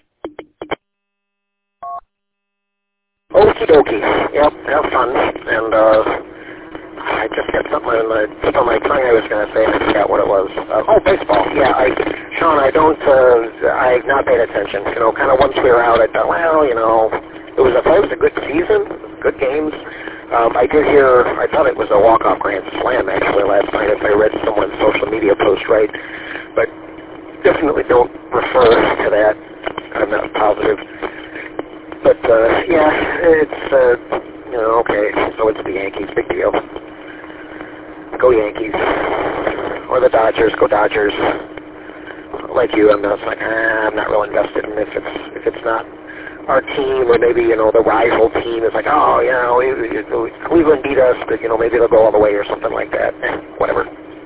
Okie dokie. Yep, have fun. And uh, I just had something on the tip of my tongue I was going to say, and I forgot what it was. Uh, oh, baseball. Yeah, I, Sean, I don't, uh, I've not paid attention. You know, kind of once we were out, I thought, well, you know, it was a, it was a good season, good games. Um, I did hear, I thought it was a walk-off grand slam, actually, last night, if I read someone's social media post right. But definitely don't refer to that. I'm not positive. But, uh, yeah, it's, uh, you know, okay, so it's the Yankees, big deal. Go Yankees. Or the Dodgers, go Dodgers. Like you, I'm just like, ah, I'm not real invested in if it's, if it's not our team, or maybe, you know, the rival team is like, oh, you know, Cleveland beat us, but, you know, maybe they'll go all the way or something like that. Whatever.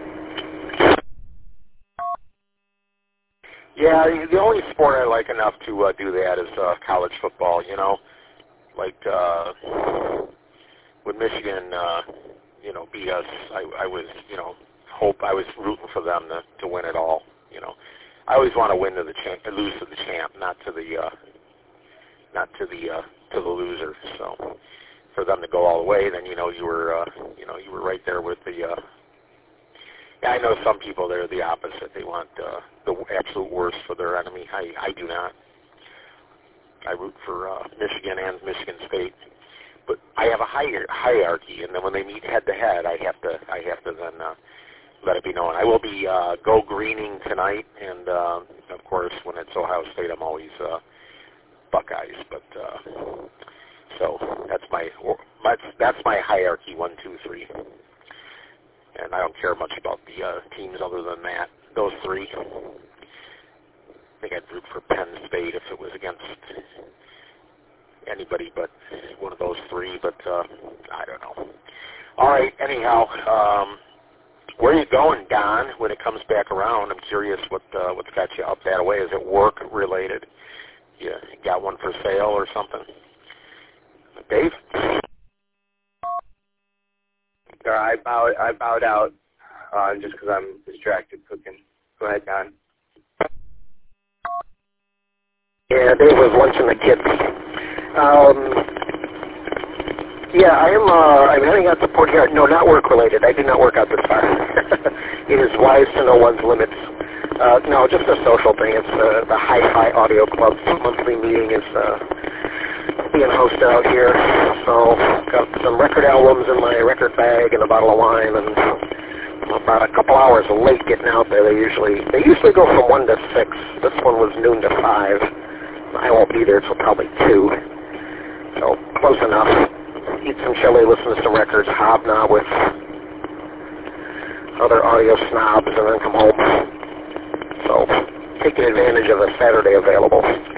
Yeah, the only sport I like enough to uh, do that is uh, college football, you know. Like, uh, when Michigan, uh, you know, beat us, I, I was, you know, hope I was rooting for them to, to win it all, you know. I always want to win to the champ, lose to the champ, not to the, uh, not to the, uh, to the loser. So, for them to go all the way, then you know you were uh, you know you were right there with the. Uh, yeah, I know some people that are the opposite. They want uh, the absolute worst for their enemy. I I do not. I root for uh, Michigan and Michigan State, but I have a hier- hierarchy, and then when they meet head to head, I have to I have to then uh, let it be known. I will be uh, go greening tonight, and uh, of course, when it's Ohio State, I'm always uh, Buckeyes. But uh, so that's my that's that's my hierarchy one, two, three, and I don't care much about the uh, teams other than that. Those three. I think I'd root for Penn State if it was against anybody but one of those three, but uh, I don't know. All right, anyhow, um, where are you going, Don, when it comes back around? I'm curious what uh, what's got you up that way. Is it work-related? You got one for sale or something? Dave? Sorry, I bowed, I bowed out uh, just because I'm distracted cooking. Go ahead, Don. Yeah, Dave was lunching the kids. Um, yeah, I am. Uh, I'm heading out to Port Huron. No, not work related. I do not work out this far. It is wise to know one's limits. Uh, no, just a social thing. It's uh, the Hi-Fi Audio Club's monthly meeting is uh, being hosted out here. So got some record albums in my record bag and a bottle of wine, and about a couple hours late getting out there. They usually they usually go from one to six. This one was noon to five. I won't be there until probably two. So close enough. Eat some chili, listen to some records, hobnob with other audio snobs, and then come home. So taking advantage of a Saturday available.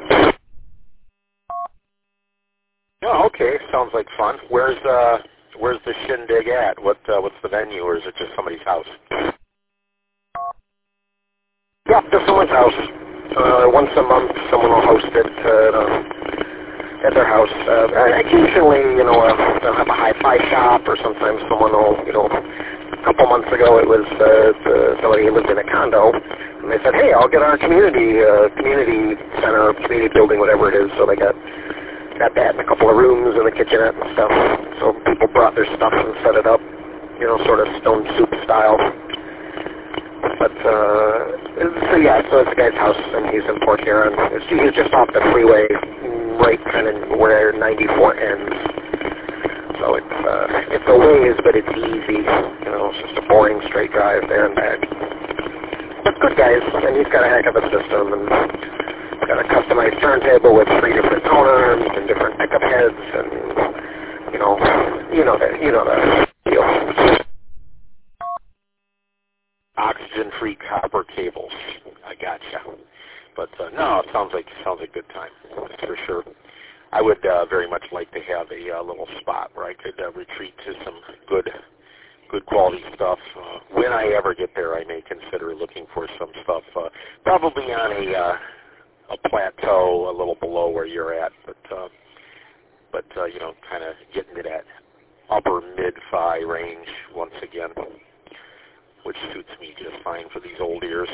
Oh, okay. Sounds like fun. Where's uh where's the shindig at? What uh, what's the venue, or is it just somebody's house? Yeah, just someone's house. Uh, once a month, someone will host it uh, at their house. Uh, occasionally, you know, uh, they'll have a hi-fi shop, or sometimes someone will, you know, a couple months ago it was uh, the, somebody who lived in a condo, and they said, hey, I'll get our community uh, community center, community building, whatever it is. So they got got that in a couple of rooms and a kitchenette and stuff. So people brought their stuff and set it up, you know, sort of Stone Soup style. But, uh, so yeah, so it's the guy's house, and he's in Port Huron. It's, he's just off the freeway, right kind of where ninety-four ends. So it's, uh, it's a ways, but it's easy. You know, it's just a boring straight drive there and back. But good guys, and he's got a heck of a system, and got a customized turntable with three different tone arms and different pickup heads, and, you know, you know that, you know the deal. Oxygen-free copper cables. I gotcha. But uh, no, it sounds like sounds like a good time. That's for sure. I would uh, very much like to have a uh, little spot where I could uh, retreat to some good, good quality stuff. Uh, when I ever get there, I may consider looking for some stuff, uh, probably on a uh, a plateau a little below where you're at, but uh, but uh, you know, kind of getting to that upper mid-fi range once again, which suits me just fine for these old ears.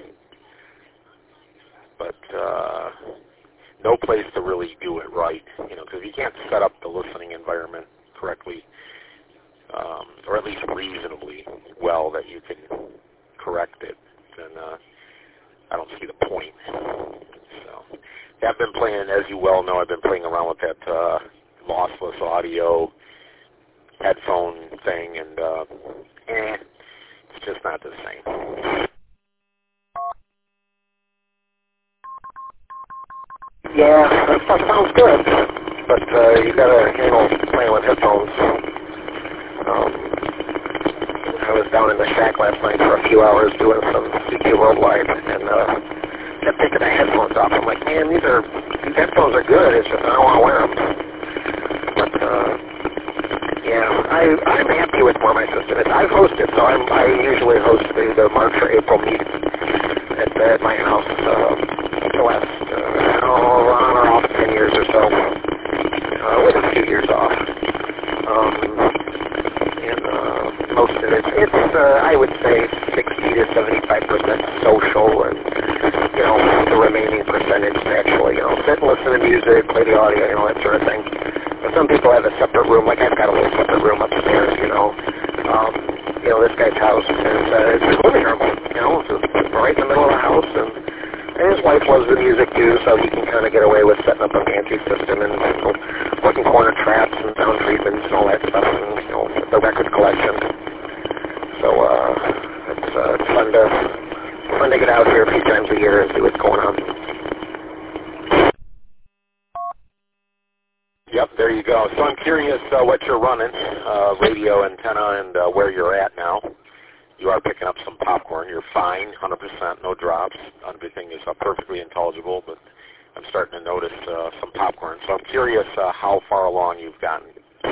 But uh, no place to really do it right, you know, because you can't set up the listening environment correctly, um, or at least reasonably well that you can correct it. Then uh, I don't see the point. So I've been playing, as you well know, I've been playing around with that uh, lossless audio headphone thing, and uh, eh, it's just not the same. Yeah, that stuff sounds good, but uh, you gotta handle playing with headphones. Um, I was down in the shack last night for a few hours doing some C Q Worldwide, and uh, kept taking the headphones off. I'm like, man, these are these headphones are good. It's just I don't want to wear them. But uh, yeah, I I'm happy with where my system is. I've hosted, so I'm, I usually host the, the March or April meetings at, at my house. Uh, the last uh, oh, on or off ten years or so, uh, with a few years off. Um, and uh, most of it, it's uh, I would say sixty to seventy-five percent social, and you know the remaining percentage actually, you know, sit and listen to music, play the audio, you know, that sort of thing. But some people have a separate room, like I've got a little separate room upstairs, you know. Um, you know, this guy's house is uh, it's his living room, you know, it's, it's right in the middle of the house, and, and his wife loves the music too, so he can kind of get away with setting up a fancy system and you know, working corner traps and sound treatments and all that stuff, and you know, the record collection. So uh, it's, uh, it's fun to fun to get out here a few times a year and see what's going on. Yep, there you go. So I'm curious uh, what you're running, uh, radio, antenna, and uh, where you're at now. You are picking up some popcorn. You're fine, one hundred percent, no drops. Everything is uh, perfectly intelligible, but I'm starting to notice uh, some popcorn. So I'm curious uh, how far along you've gotten.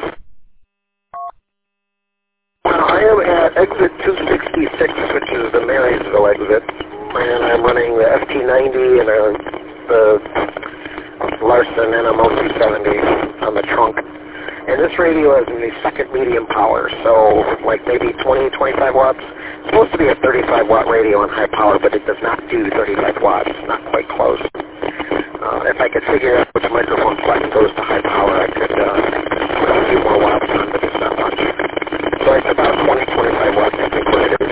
Well, I am at exit two sixty-six, which is the Marysville exit, and I'm running the F T ninety and uh, the Larson N M O two seventy on the trunk. And this radio is in the second medium power, so like maybe twenty, twenty-five watts. It's supposed to be a thirty-five watt radio on high power, but it does not do thirty-five watts. It's not quite close. Uh, if I could figure out which microphone button goes to high power, I could uh, put a few more watts on, but it's not much. So it's about twenty, twenty-five watts, I think, what it is.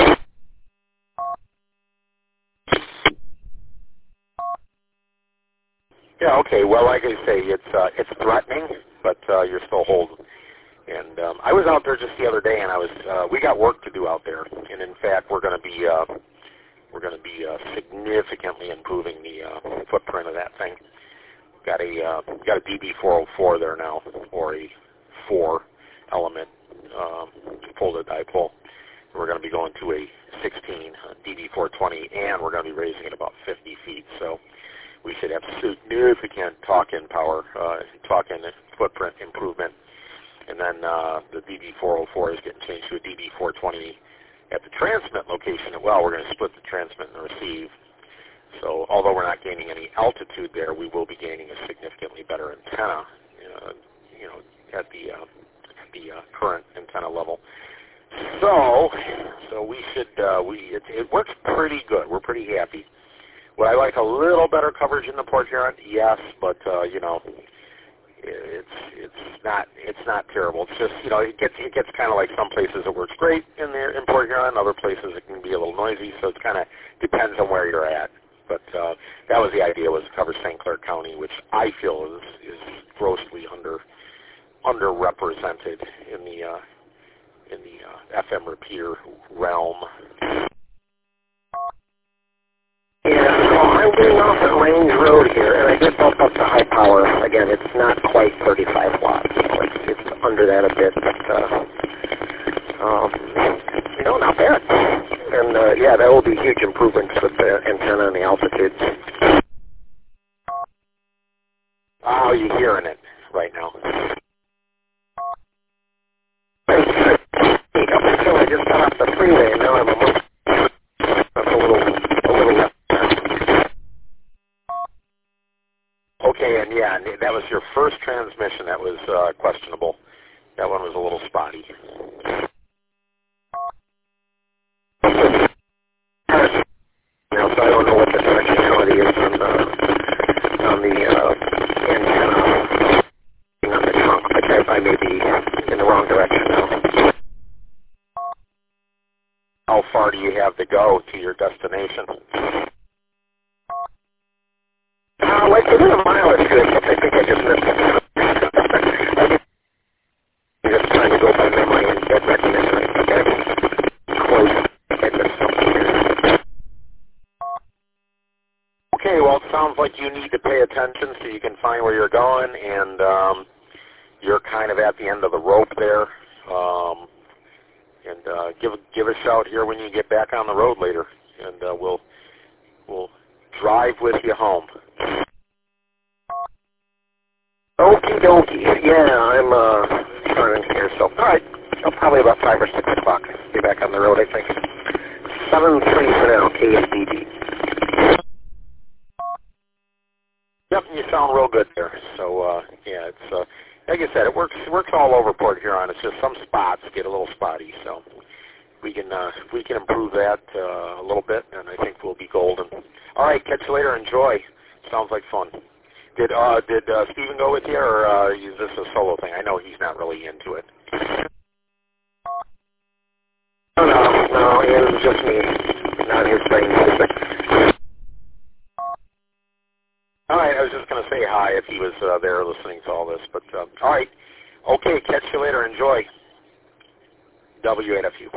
Yeah, okay. Well, like I say, it's uh, it's threatening, but uh, you're still holding. And um, I was out there just the other day, and I was uh, we got work to do out there. And in fact, we're going to be uh, we're going to be uh, significantly improving the uh, footprint of that thing. Got a uh, got a D B four oh four there now, or a four element um, folded dipole. We're going to be going to a sixteen D B four twenty, and we're going to be raising it about fifty feet. So we should have significant talk-in power, uh, talk-in footprint improvement. And then uh, the D B four oh four is getting changed to a D B four twenty at the transmit location as well. We're going to split the transmit and the receive. So although we're not gaining any altitude there, we will be gaining a significantly better antenna, uh, you know, at the uh, at the uh, current antenna level. So, so we should uh, we it, it works pretty good. We're pretty happy. Would I like a little better coverage in the Port Huron? Yes, but uh, you know, it's it's not it's not terrible. It's just, you know, it gets it gets kind of like some places it works great in there in Port Huron. Other places it can be a little noisy. So it kind of depends on where you're at. But uh, that was the idea, was to cover Saint Clair County, which I feel is is grossly under underrepresented in the uh, in the uh, F M repeater realm. Yeah, so I'm getting off at Range Road here, and I did bump up to high power. Again, it's not quite thirty-five watts, so it's, it's under that a bit, but, uh, um, you know, not bad. And, uh, yeah, that will be huge improvements with the antenna and the altitude. How are you hearing it right now? So I just got off the freeway, and now I'm almost a little, a little left. Okay, and yeah, that was your first transmission. That was uh, questionable. That one was a little spotty. Now, so I don't know what the directionality is on the, on the uh, antenna on the trunk, but I, I may be in the wrong direction now. How far do you have to go to your destination? Uh, like within a mile is good, but I think I just missed it. I'm just trying to go by memory and get recognition. I think I'm close. I missed something here. Okay, well, it sounds like you need to pay attention so you can find where you're going, and um, you're kind of at the end of the rope there. Um, and uh, give give a shout here when you get back on the road later, and uh, we'll we'll drive with you home. Okie dokie. Yeah, I'm uh, turning here, so all right. So probably about five or six o'clock. Be back on the road, I think. Seven three for now. K S D D. Yep, you sound real good there. So uh, yeah, it's uh, like I said, it works it works all over Port Huron. It's just some spots get a little spotty, so we can uh, we can improve that uh, a little bit, and I think we'll be golden. All right, catch you later. Enjoy. Sounds like fun. Did uh, did uh, Steven go with you, or uh, is this a solo thing? I know he's not really into it. No, no, no, it was just me, not his thing. All right, I was just going to say hi if he was uh, there listening to all this. But uh, all right, okay, catch you later. Enjoy. W eight F U.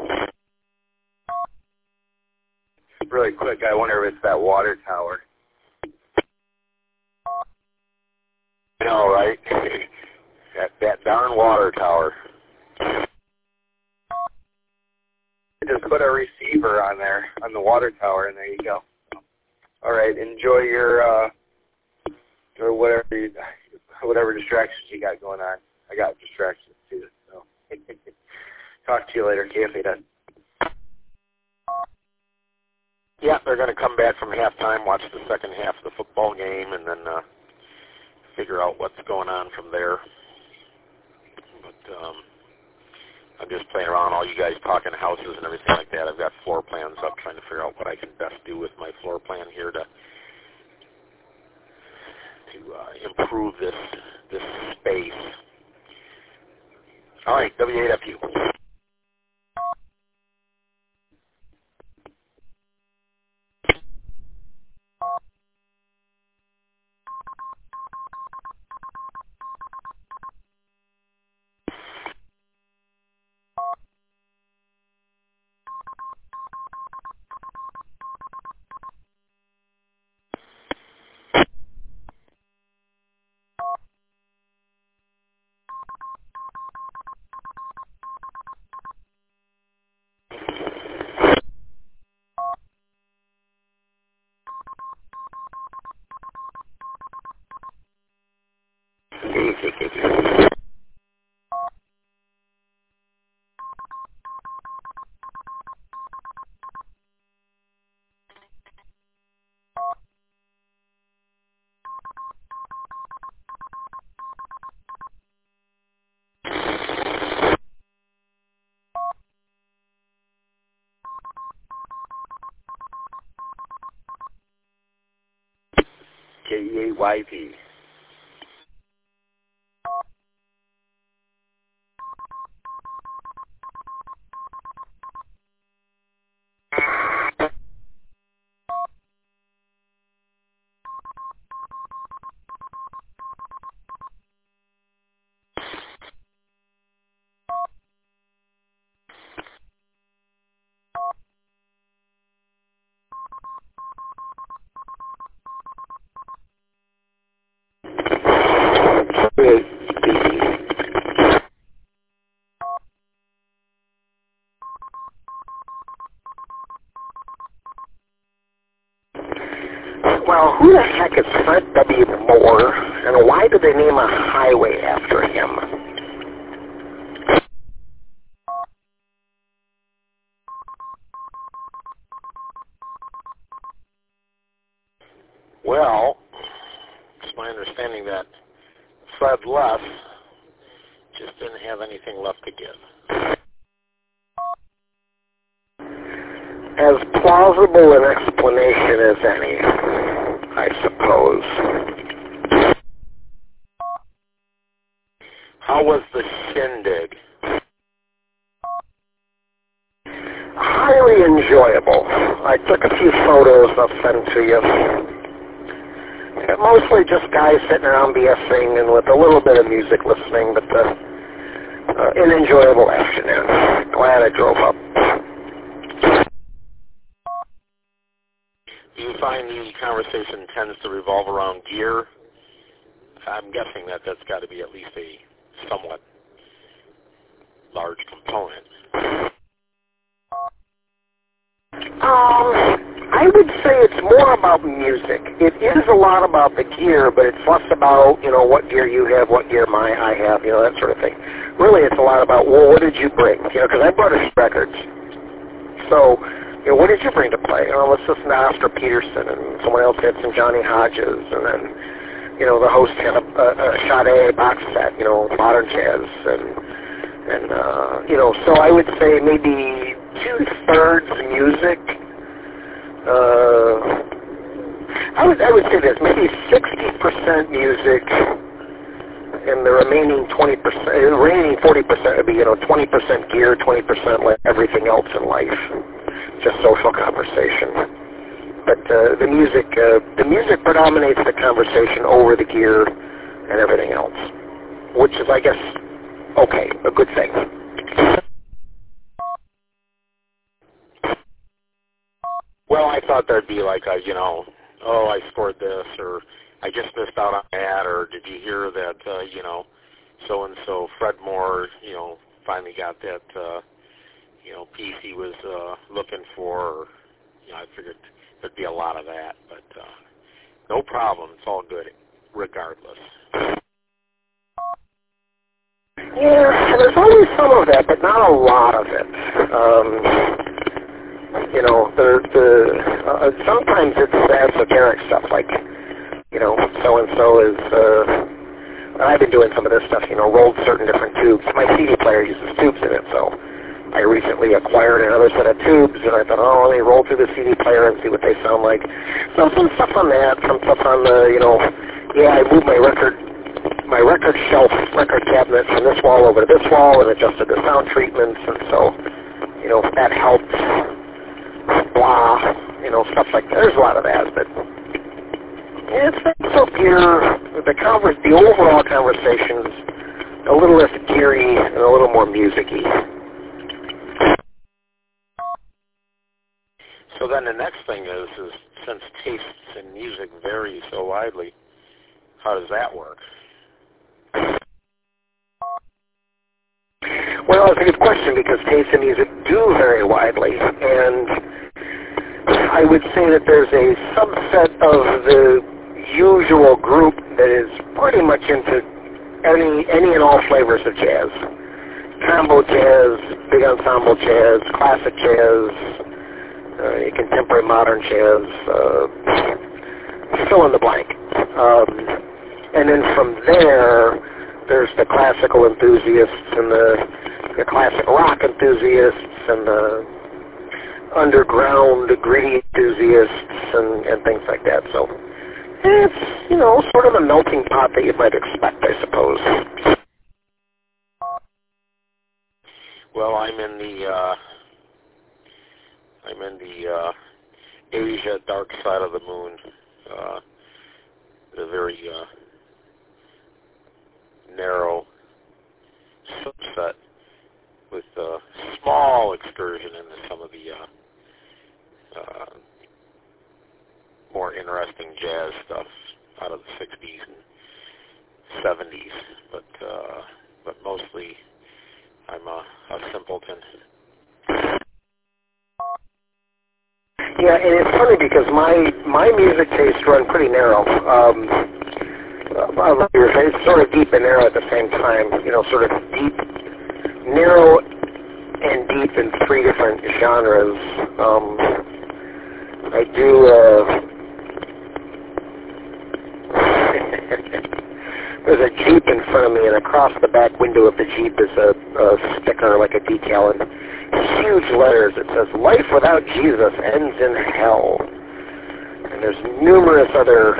Really quick, I wonder if it's that water tower. I know, right? that that darn water tower. Just put a receiver on there, on the water tower, and there you go. All right, enjoy your, uh, or whatever, you, whatever distractions you got going on. I got distractions too, so. Talk to you later, K F A done. Yeah, they're going to come back from halftime, watch the second half of the football game, and then uh, figure out what's going on from there. But um, I'm just playing around, all you guys talking houses and everything like that. I've got floor plans up, trying to figure out what I can best do with my floor plan here to to uh, improve this this space. All right, W eight F U. K E A Y P. Well, who the heck is Fred W. Moore, and why did they name a highway after him? Well, it's my understanding that Fred left, just didn't have anything left to give. As plausible an explanation as any, I suppose. How was the shindig? Highly enjoyable. I took a few photos I'll send to you. Mostly just guys sitting around BSing and with a little bit of music listening, but uh, uh, an enjoyable afternoon. Glad I drove up. Do you find the conversation tends to revolve around gear? I'm guessing that that's got to be at least a somewhat large component. Um, I would say it's more about music. It is a lot about the gear, but it's less about, you know, what gear you have, what gear my I have, you know, that sort of thing. Really, it's a lot about, well, what did you bring? You know, because I brought us records. So, you know, what did you bring to play? You know, let's listen to Oscar Peterson, and someone else had some Johnny Hodges, and then, you know, the host had a, a, a Sade box set, you know, modern jazz, and, and uh, you know, so I would say maybe two-thirds music. Uh, I would I would say this, maybe sixty percent music, and the remaining twenty percent, the remaining forty percent would be, you know, twenty percent gear, twenty percent like everything else in life, just social conversation. But uh, the music, uh, the music predominates the conversation over the gear and everything else, which is, I guess, okay, a good thing. Well, I thought there'd be like a, you know, oh, I scored this, or I just missed out on that, or did you hear that, uh, you know, so-and-so, Fred Moore, you know, finally got that, uh, you know, piece he was uh, looking for, or, you know, I figured there'd be a lot of that, but uh, no problem. It's all good regardless. Yeah, there's always some of that, but not a lot of it. Um, you know, the, the uh, sometimes it's esoteric stuff, like, you know, so-and-so is, uh, I've been doing some of this stuff, you know, rolled certain different tubes. My C D player uses tubes in it, so I recently acquired another set of tubes, and I thought, oh, let me roll through the C D player and see what they sound like. So some stuff on that, some stuff on the, you know, yeah, I moved my record, my record shelf, record cabinet from this wall over to this wall and adjusted the sound treatments, and so, you know, that helped, blah, you know, stuff like that. There's a lot of that, but it's so gear, the, converse, the overall conversation's a little less geary and a little more music-y. So then the next thing is, is since tastes in music vary so widely, how does that work? Well, it's a good question because tastes in music do vary widely, and I would say that there's a subset of the usual group that is pretty much into any any and all flavors of jazz. Combo jazz, big ensemble jazz, classic jazz, uh, contemporary modern jazz, uh, fill in the blank. Um, and then from there, there's the classical enthusiasts and the, the classic rock enthusiasts and the underground gritty enthusiasts and, and things like that. So it's, you know, sort of a melting pot that you might expect, I suppose. Well, I'm in the uh, I'm in the uh, Asia dark side of the moon, uh, the very uh, narrow subset with a small excursion into some of the uh, uh, more interesting jazz stuff out of the sixties and seventies, but uh, but mostly I'm a, a simpleton. Yeah, and it's funny because my my music tastes run pretty narrow. Um, uh, it's sort of deep and narrow at the same time. You know, sort of deep, narrow, and deep in three different genres. Um, I do. Uh, There's a Jeep in front of me, and across the back window of the Jeep is a, a sticker, like a decal, and huge letters. It says, "Life without Jesus ends in hell." And there's numerous other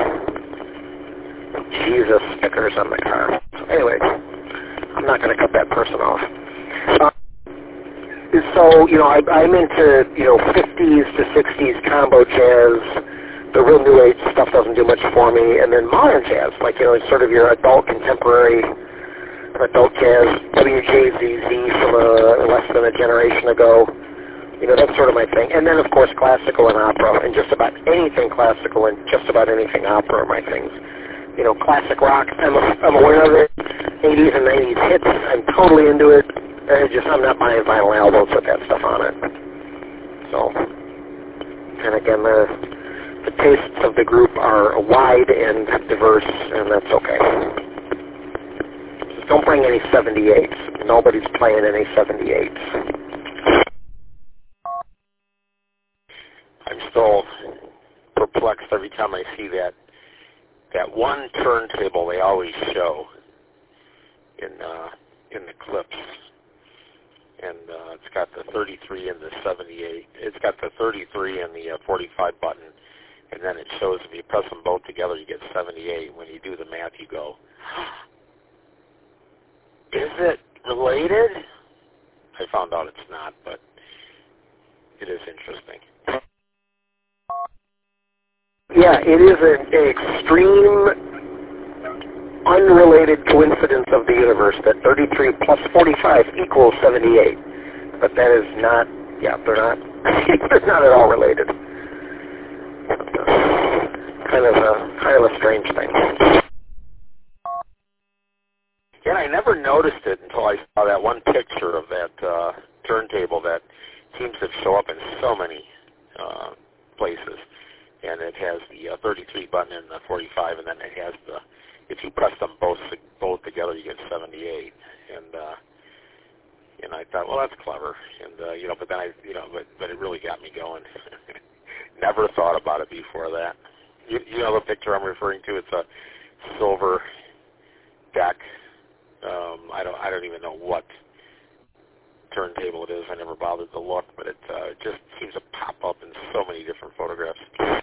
Jesus stickers on the car. So anyway, I'm not going to cut that person off. Uh, so, you know, I, I'm into, you know, fifties to sixties combo jazz. The real new age stuff doesn't do much for me. And then modern jazz, like, you know, it's sort of your adult contemporary adult jazz, W J Z Z from a, less than a generation ago. You know, that's sort of my thing. And then, of course, classical and opera, and just about anything classical and just about anything opera are my things. You know, classic rock, I'm, I'm aware of it. eighties and nineties hits, I'm totally into it. I just, I'm not buying vinyl albums with that stuff on it. So, and again, the... The tastes of the group are wide and diverse, and that's okay. Just don't bring any seventy-eights. Nobody's playing any seventy-eights. I'm still perplexed every time I see that that one turntable they always show in uh, in the clips, and uh, it's got the thirty-three and the seventy-eight. It's got the thirty-three and the uh, forty-five button. and then it shows if you press them both together, you get seventy-eight. When you do the math, you go, is it related? I found out it's not, but it is interesting. Yeah, it is an extreme, unrelated coincidence of the universe that thirty-three plus forty-five equals seventy-eight. But that is not, yeah, they're not, they're not at all related. Kind of a, kind of a strange thing. Yeah, I never noticed it until I saw that one picture of that uh, turntable that seems to show up in so many uh, places. And it has the uh, thirty-three button and the forty-five, and then it has the, if you press them both both together, you get seventy-eight. And uh, and I thought, well, that's clever. And uh, you know, but then I, you know, but but it really got me going. Never thought about it before that. You, you know the picture I'm referring to? It's a silver deck. Um, I don't I don't even know what turntable it is. I never bothered to look, but it uh, just seems to pop up in so many different photographs.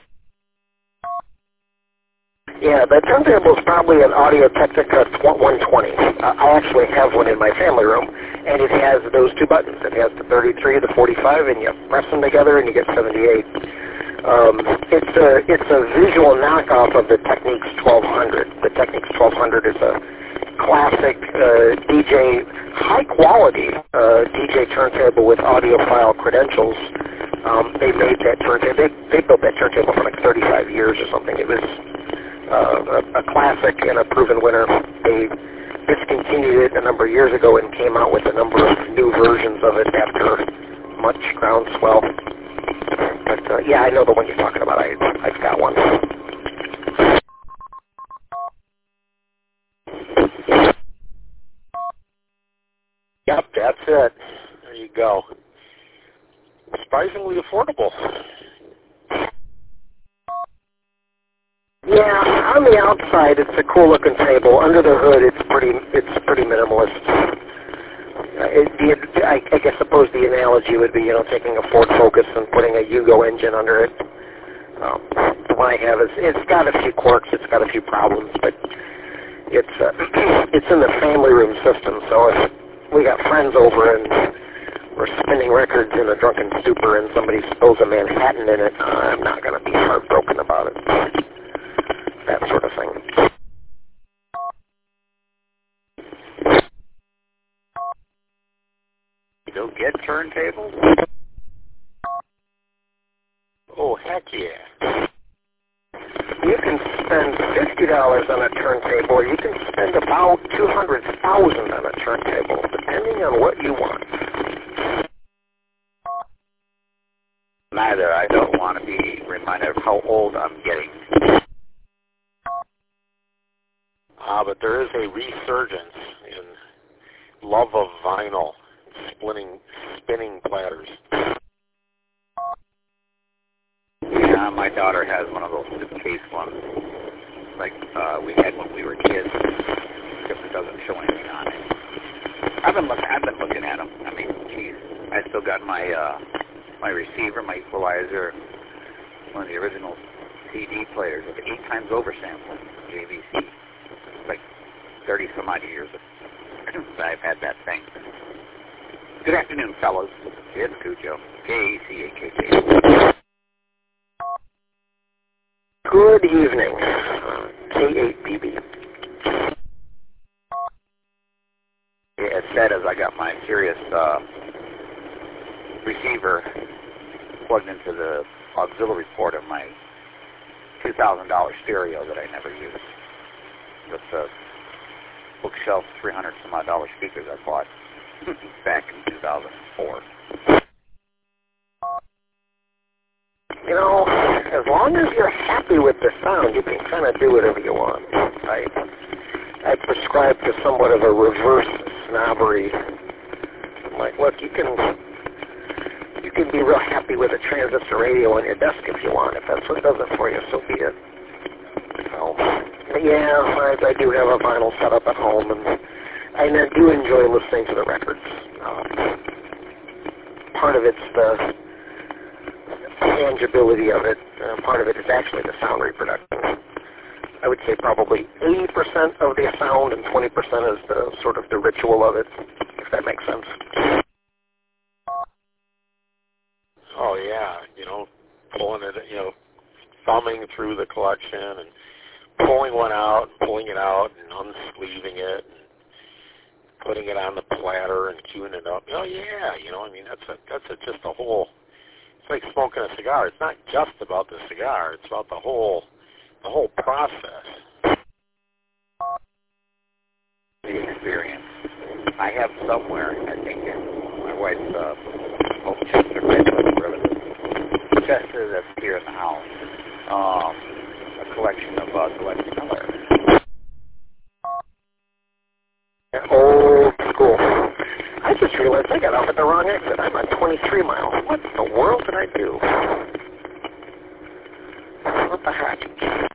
Yeah, the turntable is probably an Audio-Technica one twenty. Uh, I actually have one in my family room, and it has those two buttons. It has the thirty-three, the forty-five, and you press them together and you get seventy-eight. Um, it's a it's a visual knockoff of the Technics twelve hundred. The Technics twelve hundred is a classic uh, D J, high-quality uh, D J turntable with audiophile credentials. Um, they made that turntable. They, they built that turntable for like thirty-five years or something. It was uh, a, a classic and a proven winner. They discontinued it a number of years ago and came out with a number of new versions of it after much groundswell. But uh, yeah, I know the one you're talking about. I, I've got one. Yep, that's it. There you go. Surprisingly affordable. Yeah, on the outside, it's a cool-looking table. Under the hood, it's pretty it's pretty minimalist. Uh, it, the, I, I guess suppose the analogy would be, you know, taking a Ford Focus and putting a Yugo engine under it. Um, the one I have is it's got a few quirks, it's got a few problems, but it's uh, it's in the family room system. So if we got friends over and we're spinning records in a drunken stupor and somebody spills a Manhattan in it, I'm not going to be heartbroken about it. That sort of thing. You don't get turntables? Oh, heck yeah. You can spend fifty dollars on a turntable, or you can spend about two hundred thousand dollars on a turntable, depending on what you want. Neither. I don't want to be reminded of how old I'm getting. Ah, uh, but there is a resurgence in love of vinyl, spinning, spinning platters. Yeah, my daughter has one of those suitcase ones, like uh, we had when we were kids, except it doesn't show anything on it. I've been looking. I've been looking at them. I mean, geez, I still got my uh, my receiver, my equalizer, one of the original C D players with eight times oversampling, J V C. Like thirty some odd years I've had that thing. Good afternoon, fellas. It's Cujo. K A C A K K. Good evening. K eight B B. As sad as I got my Sirius uh, receiver plugged into the auxiliary port of my two thousand dollars stereo that I never used. With the bookshelf three hundred some odd dollar speakers I bought back in two thousand four. You know, as long as you're happy with the sound, you can kind of do whatever you want. I I prescribe to somewhat of a reverse snobbery. I'm like, look, you can you can be real happy with a transistor radio on your desk if you want. If that's what does it for you, so be it. So, yeah, I, I do have a vinyl setup at home, and I do enjoy listening to the records. Um, part of it's the tangibility of it. uh, part of it is actually the sound reproduction. I would say probably eighty percent of the sound and twenty percent is the sort of the ritual of it, if that makes sense. Oh, yeah, you know, pulling it, you know, thumbing through the collection and pulling one out, and pulling it out, and unsleeving it, and putting it on the platter and queuing it up. Oh, yeah, you know, I mean, that's a, that's a, just a whole, it's like smoking a cigar. It's not just about the cigar. It's about the whole, the whole process. The experience. I have somewhere, I think, in my wife's uh, old Chester Chester that's here in the house, um, a collection of uh, Glenn Miller. Old school. I just realized I got off at the wrong exit. I'm on twenty-three mile. What in the world did I do? What the heck?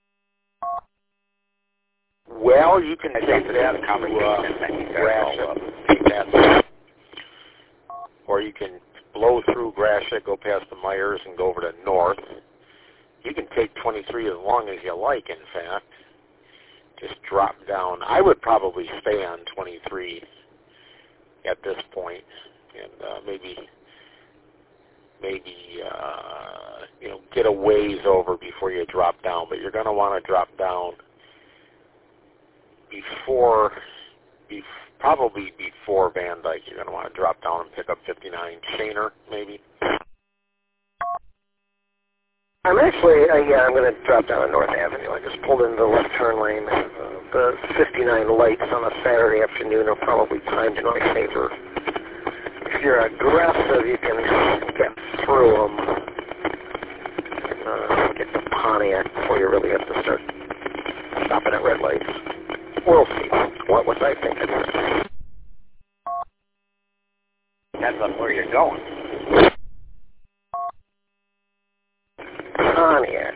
Well, you can I take think that that's a to conversation uh, that you guys Gratiot, all love. take that, or you can blow through Gratiot, go past the Myers, and go over to North. You can take twenty-three as long as you like, in fact. Just drop down. I would probably stay on twenty-three at this point, and uh, maybe, maybe uh, you know, get a ways over before you drop down. But you're going to want to drop down before, bef- probably before Van Dyke. You're going to want to drop down and pick up fifty-nine Shaner, maybe. I'm actually, uh, yeah, I'm going to drop down on North Avenue. I just pulled into the left turn lane. Uh, the fifty-nine lights on a Saturday afternoon are probably timed in my favor. If you're aggressive, you can get through them. Uh, get the Pontiac before you really have to start stopping at red lights. We'll see. What was I thinking? Depends on where you're going. Pontiac.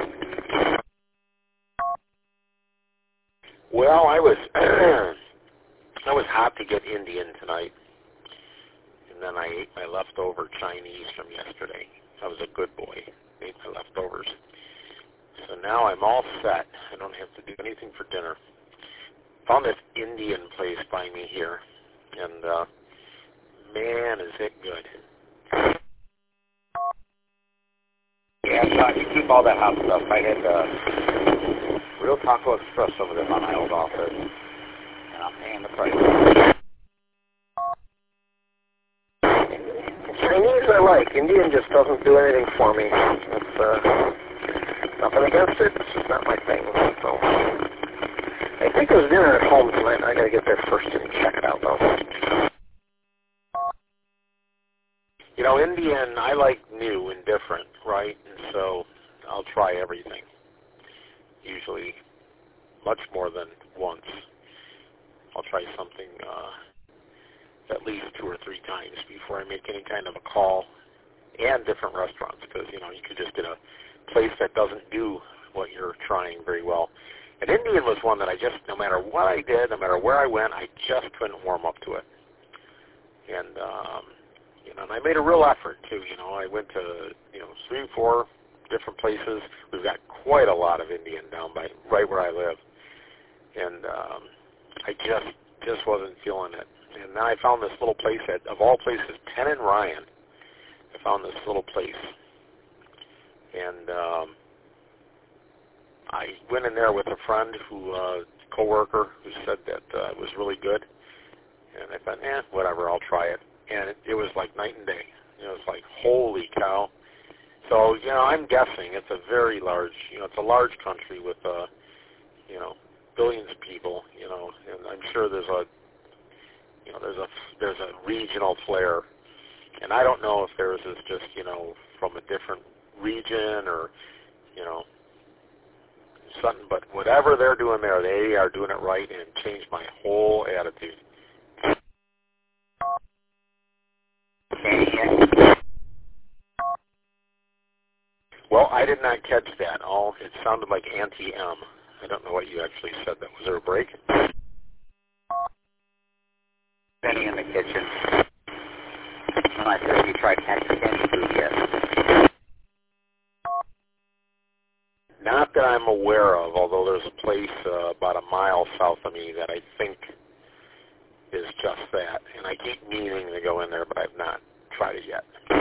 Well, I was I was hot to get Indian tonight, and then I ate my leftover Chinese from yesterday. I was a good boy. Ate my leftovers. So now I'm all set. I don't have to do anything for dinner. Found this Indian place by me here, and uh, man, is it good. Yeah, Sean, you keep all that hot stuff. I had uh, Real Taco Express over there in my old office, and I'm paying the price. Chinese I like. Indian just doesn't do anything for me. It's uh, nothing against it. It's just not my thing. So I think there's dinner at home tonight. I gotta get there first and check it out, though. You know, Indian, I like new and different, right? And so I'll try everything. Usually much more than once. I'll try something uh, at least two or three times before I make any kind of a call, and different restaurants, because, you know, you could just get a place that doesn't do what you're trying very well. And Indian was one that I just, no matter what I did, no matter where I went, I just couldn't warm up to it. And, um, you know, and I made a real effort, too. You know, I went to, you know, three, four different places. We've got quite a lot of Indian down by right where I live. And um, I just just wasn't feeling it. And then I found this little place at, of all places, Penn and Ryan. I found this little place. And um, I went in there with a friend who, uh, coworker, who said that uh, it was really good. And I thought, eh, whatever, I'll try it. And it, it was like night and day. You know, it was like, holy cow. So, you know, I'm guessing it's a very large, you know, it's a large country with, uh, you know, billions of people, you know, and I'm sure there's a, you know, there's a, there's a regional flair. And I don't know if theirs is just, you know, from a different region or, you know, something, but whatever they're doing there, they are doing it right, and it changed my whole attitude. Well, I did not catch that. All it sounded like Auntie M. I don't know what you actually said. That was there a break? Benny in the kitchen. And I said, have you tried Mexican food yet? Not that I'm aware of, although there's a place uh, about a mile south of me that I think is just that. And I keep meaning to go in there, but I've not tried it yet.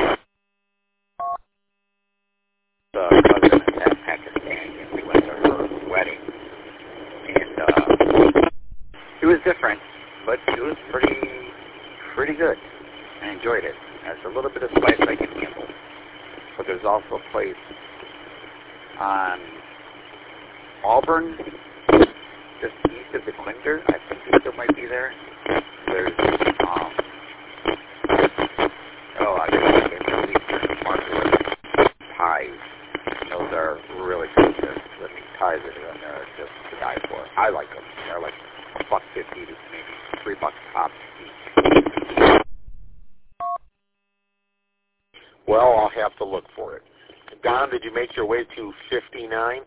The cousin in Pakistan, and we went to her wedding. And uh, it was different, but it was pretty, pretty good. I enjoyed it. There's a little bit of spice I can handle. But there's also a place on Auburn, just east of the Quinter. I think it still might be there. There's, um, oh, I think it's Middle Eastern market pies. Those are really good. The, the meat pies that are in there are just to die for. I like them. They're like a buck fifty to maybe three bucks tops each. Well, I'll have to look for it. Don, did you make your way to fifty-nine?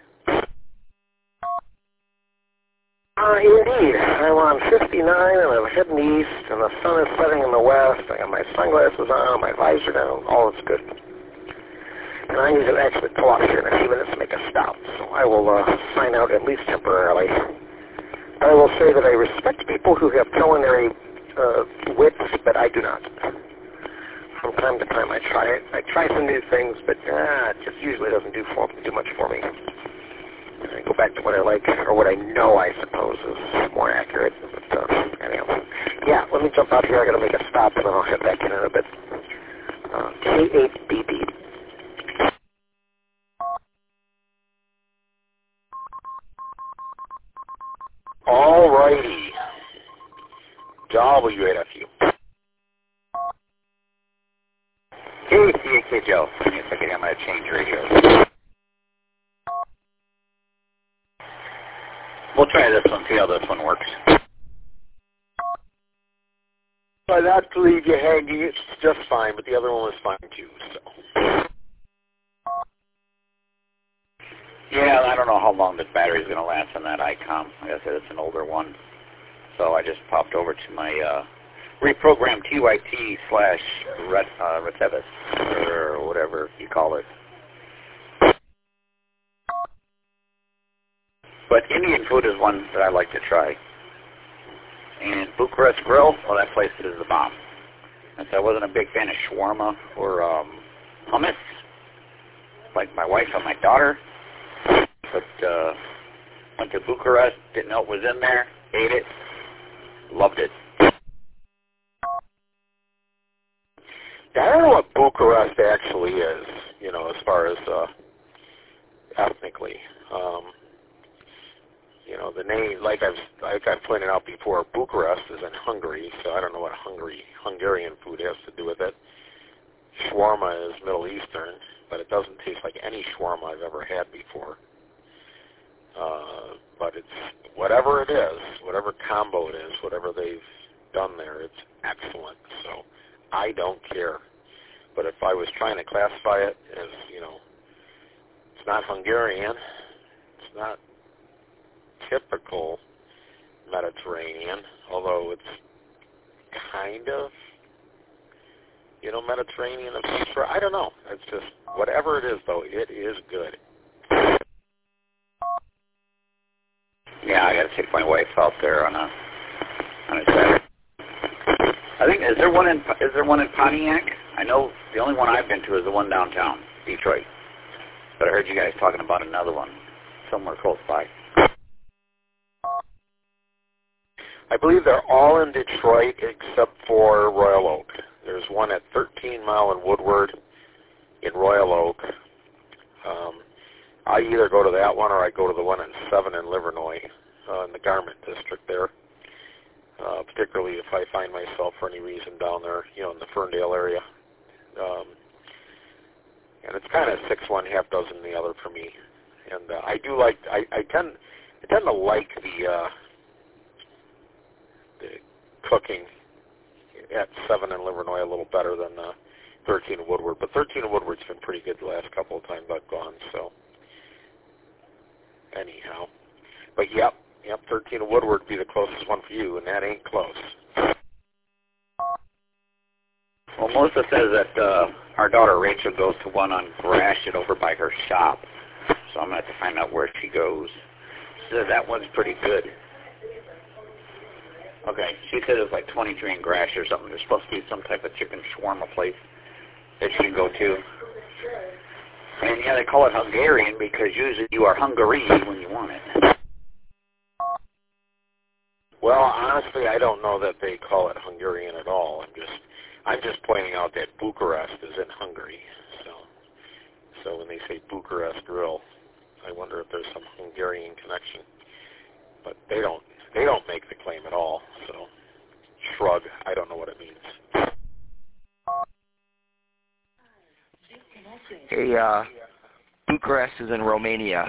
Uh, indeed. I'm on fifty-nine, and I'm heading east, and the sun is setting in the west. I got my sunglasses on, my visor down. All is good. And I need to actually pull off here in a few minutes to make a stop, so I will uh, sign out at least temporarily. I will say that I respect people who have culinary uh, wits, but I do not. From time to time, I try it. I try some new things, but uh, it just usually doesn't do for, do much for me. I go back to what I like, or what I know, I suppose, is more accurate. But uh, anyhow, yeah. Let me jump out here. I got to make a stop, and then I'll head back in in a bit. Uh, K eight B B. All righty. W eight F U. Hey, C A K Joe. Give me a second. I'm going to change radios. We'll try this one, see how this one works. By that to leave you hanging, it's just fine, but the other one was fine too, so. Yeah, I don't know how long this battery is going to last on that ICOM. Like I said, it's an older one. So I just popped over to my uh, reprogrammed T Y T slash Retevis, or whatever you call it. But Indian food is one that I like to try. And Bucharest Grill, well, that place is the bomb. And so I wasn't a big fan of shawarma or um, hummus, like my wife and my daughter. But uh, went to Bucharest, didn't know it was in there, ate it, loved it. Yeah, I don't know what Bucharest actually is, you know, as far as uh, ethnically. Um, you know, the name, like I've like I've pointed out before, Bucharest is in Hungary, so I don't know what Hungary Hungarian food has to do with it. Shawarma is Middle Eastern, but it doesn't taste like any shawarma I've ever had before. Uh, but it's whatever it is, whatever combo it is, whatever they've done there, it's excellent. So I don't care. But if I was trying to classify it as, you know, it's not Hungarian, it's not typical Mediterranean, although it's kind of, you know, Mediterranean of some sort. I don't know. It's just, whatever it is, though, it is good. Yeah, I got to take my wife out there on a on a Saturday. I think is there one in is there one in Pontiac? I know the only one I've been to is the one downtown Detroit, but I heard you guys talking about another one somewhere close by. I believe they're all in Detroit except for Royal Oak. There's one at thirteen Mile and Woodward in Royal Oak. Um, I either go to that one or I go to the one at seven in Livernois, uh, in the Garment District there. Uh, particularly if I find myself for any reason down there, you know, in the Ferndale area. Um, and it's kind of six one, half dozen the other for me. And uh, I do like, I, I tend, I tend to like the, uh, the cooking at seven in Livernois a little better than uh, thirteen in Woodward. But thirteen in Woodward's been pretty good the last couple of times I've gone, so anyhow. But yep, yep, thirteen in Woodward would be the closest one for you, and that ain't close. Well, Melissa says that uh, our daughter Rachel goes to one on Gratiot over by her shop. so I'm going to have to find out where she goes. She said that one's pretty good. Okay, she said it was like twenty-three in Grash or something. There's supposed to be some type of chicken shawarma place that you can go to. And yeah, they call it Hungarian because usually you are Hungary when you want it. Well, honestly, I don't know that they call it Hungarian at all. I'm just, I'm just pointing out that Bucharest is in Hungary. So, so when they say Bucharest Grill, I wonder if there's some Hungarian connection. But they don't, they don't make the claim at all. So, shrug. I don't know what it means. Hey, uh, Bucharest is in Romania.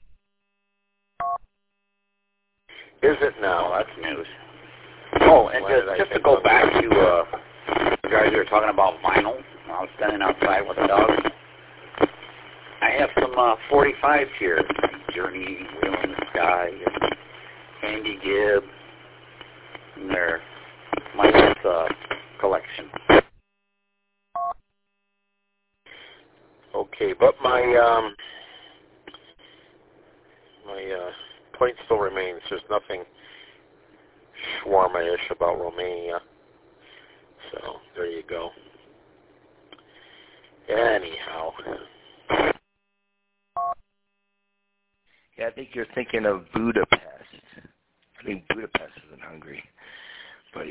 Is it now? Oh, that's news. Oh, and just, just to go back to uh, you guys were talking about vinyl. I was standing outside with the dog. I have some uh, forty-fives here. Journey, Wheel in the Sky, Andy Gibb, and their my uh, collection. Okay, but my um, my uh, point still remains. There's nothing shawarma-ish about Romania. So there you go. Anyhow. Yeah, I think you're thinking of Budapest. I think Budapest is in Hungary. But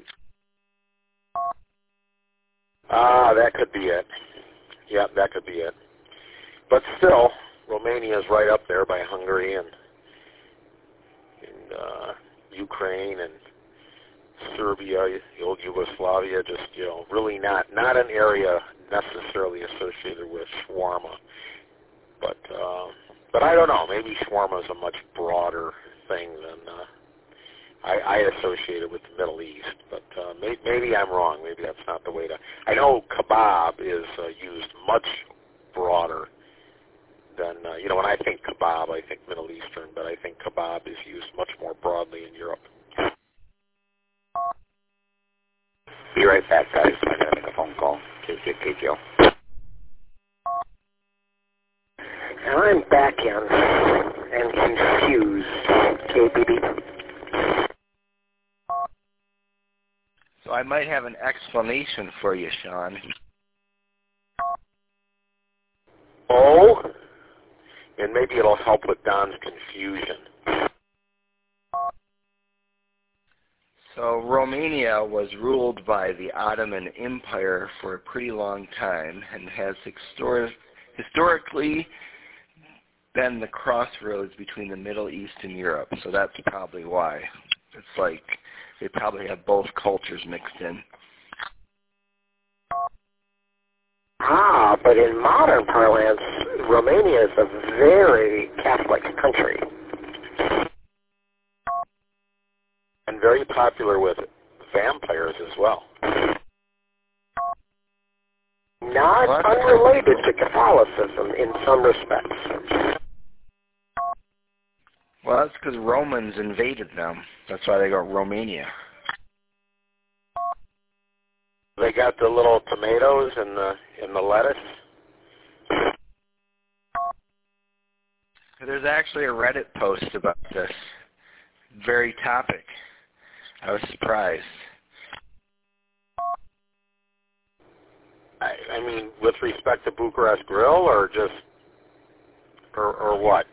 Ah, that could be it. Yeah, that could be it. But still, Romania is right up there by Hungary and, and uh, Ukraine and Serbia, the old Yugoslavia. Just, you know, really not not an area necessarily associated with shawarma. But uh, but I don't know. Maybe shawarma is a much broader thing than uh, I, I associate it with the Middle East. But uh, may, maybe I'm wrong. Maybe that's not the way to. I know kebab is uh, used much broader than uh, you know. When I think kebab, I think Middle Eastern, but I think kebab is used much more broadly in Europe. Be right back, guys. I gotta make a phone call. K J O. And I'm back in and confused, K B B. so I might have an explanation for you, Sean. Oh, and maybe it'll help with Don's confusion. So Romania was ruled by the Ottoman Empire for a pretty long time and has histori- historically been the crossroads between the Middle East and Europe. So that's probably why. It's like they probably have both cultures mixed in. Ah, but in modern parlance, Romania is a very Catholic country. And very popular with vampires as well. Not What? unrelated to Catholicism in some respects. Well, that's because Romans invaded them. That's why they got Romania. They got the little tomatoes and the and the lettuce. There's actually a Reddit post about this very topic. I was surprised. I, I mean, with respect to Bucharest Grill, or just, or or what?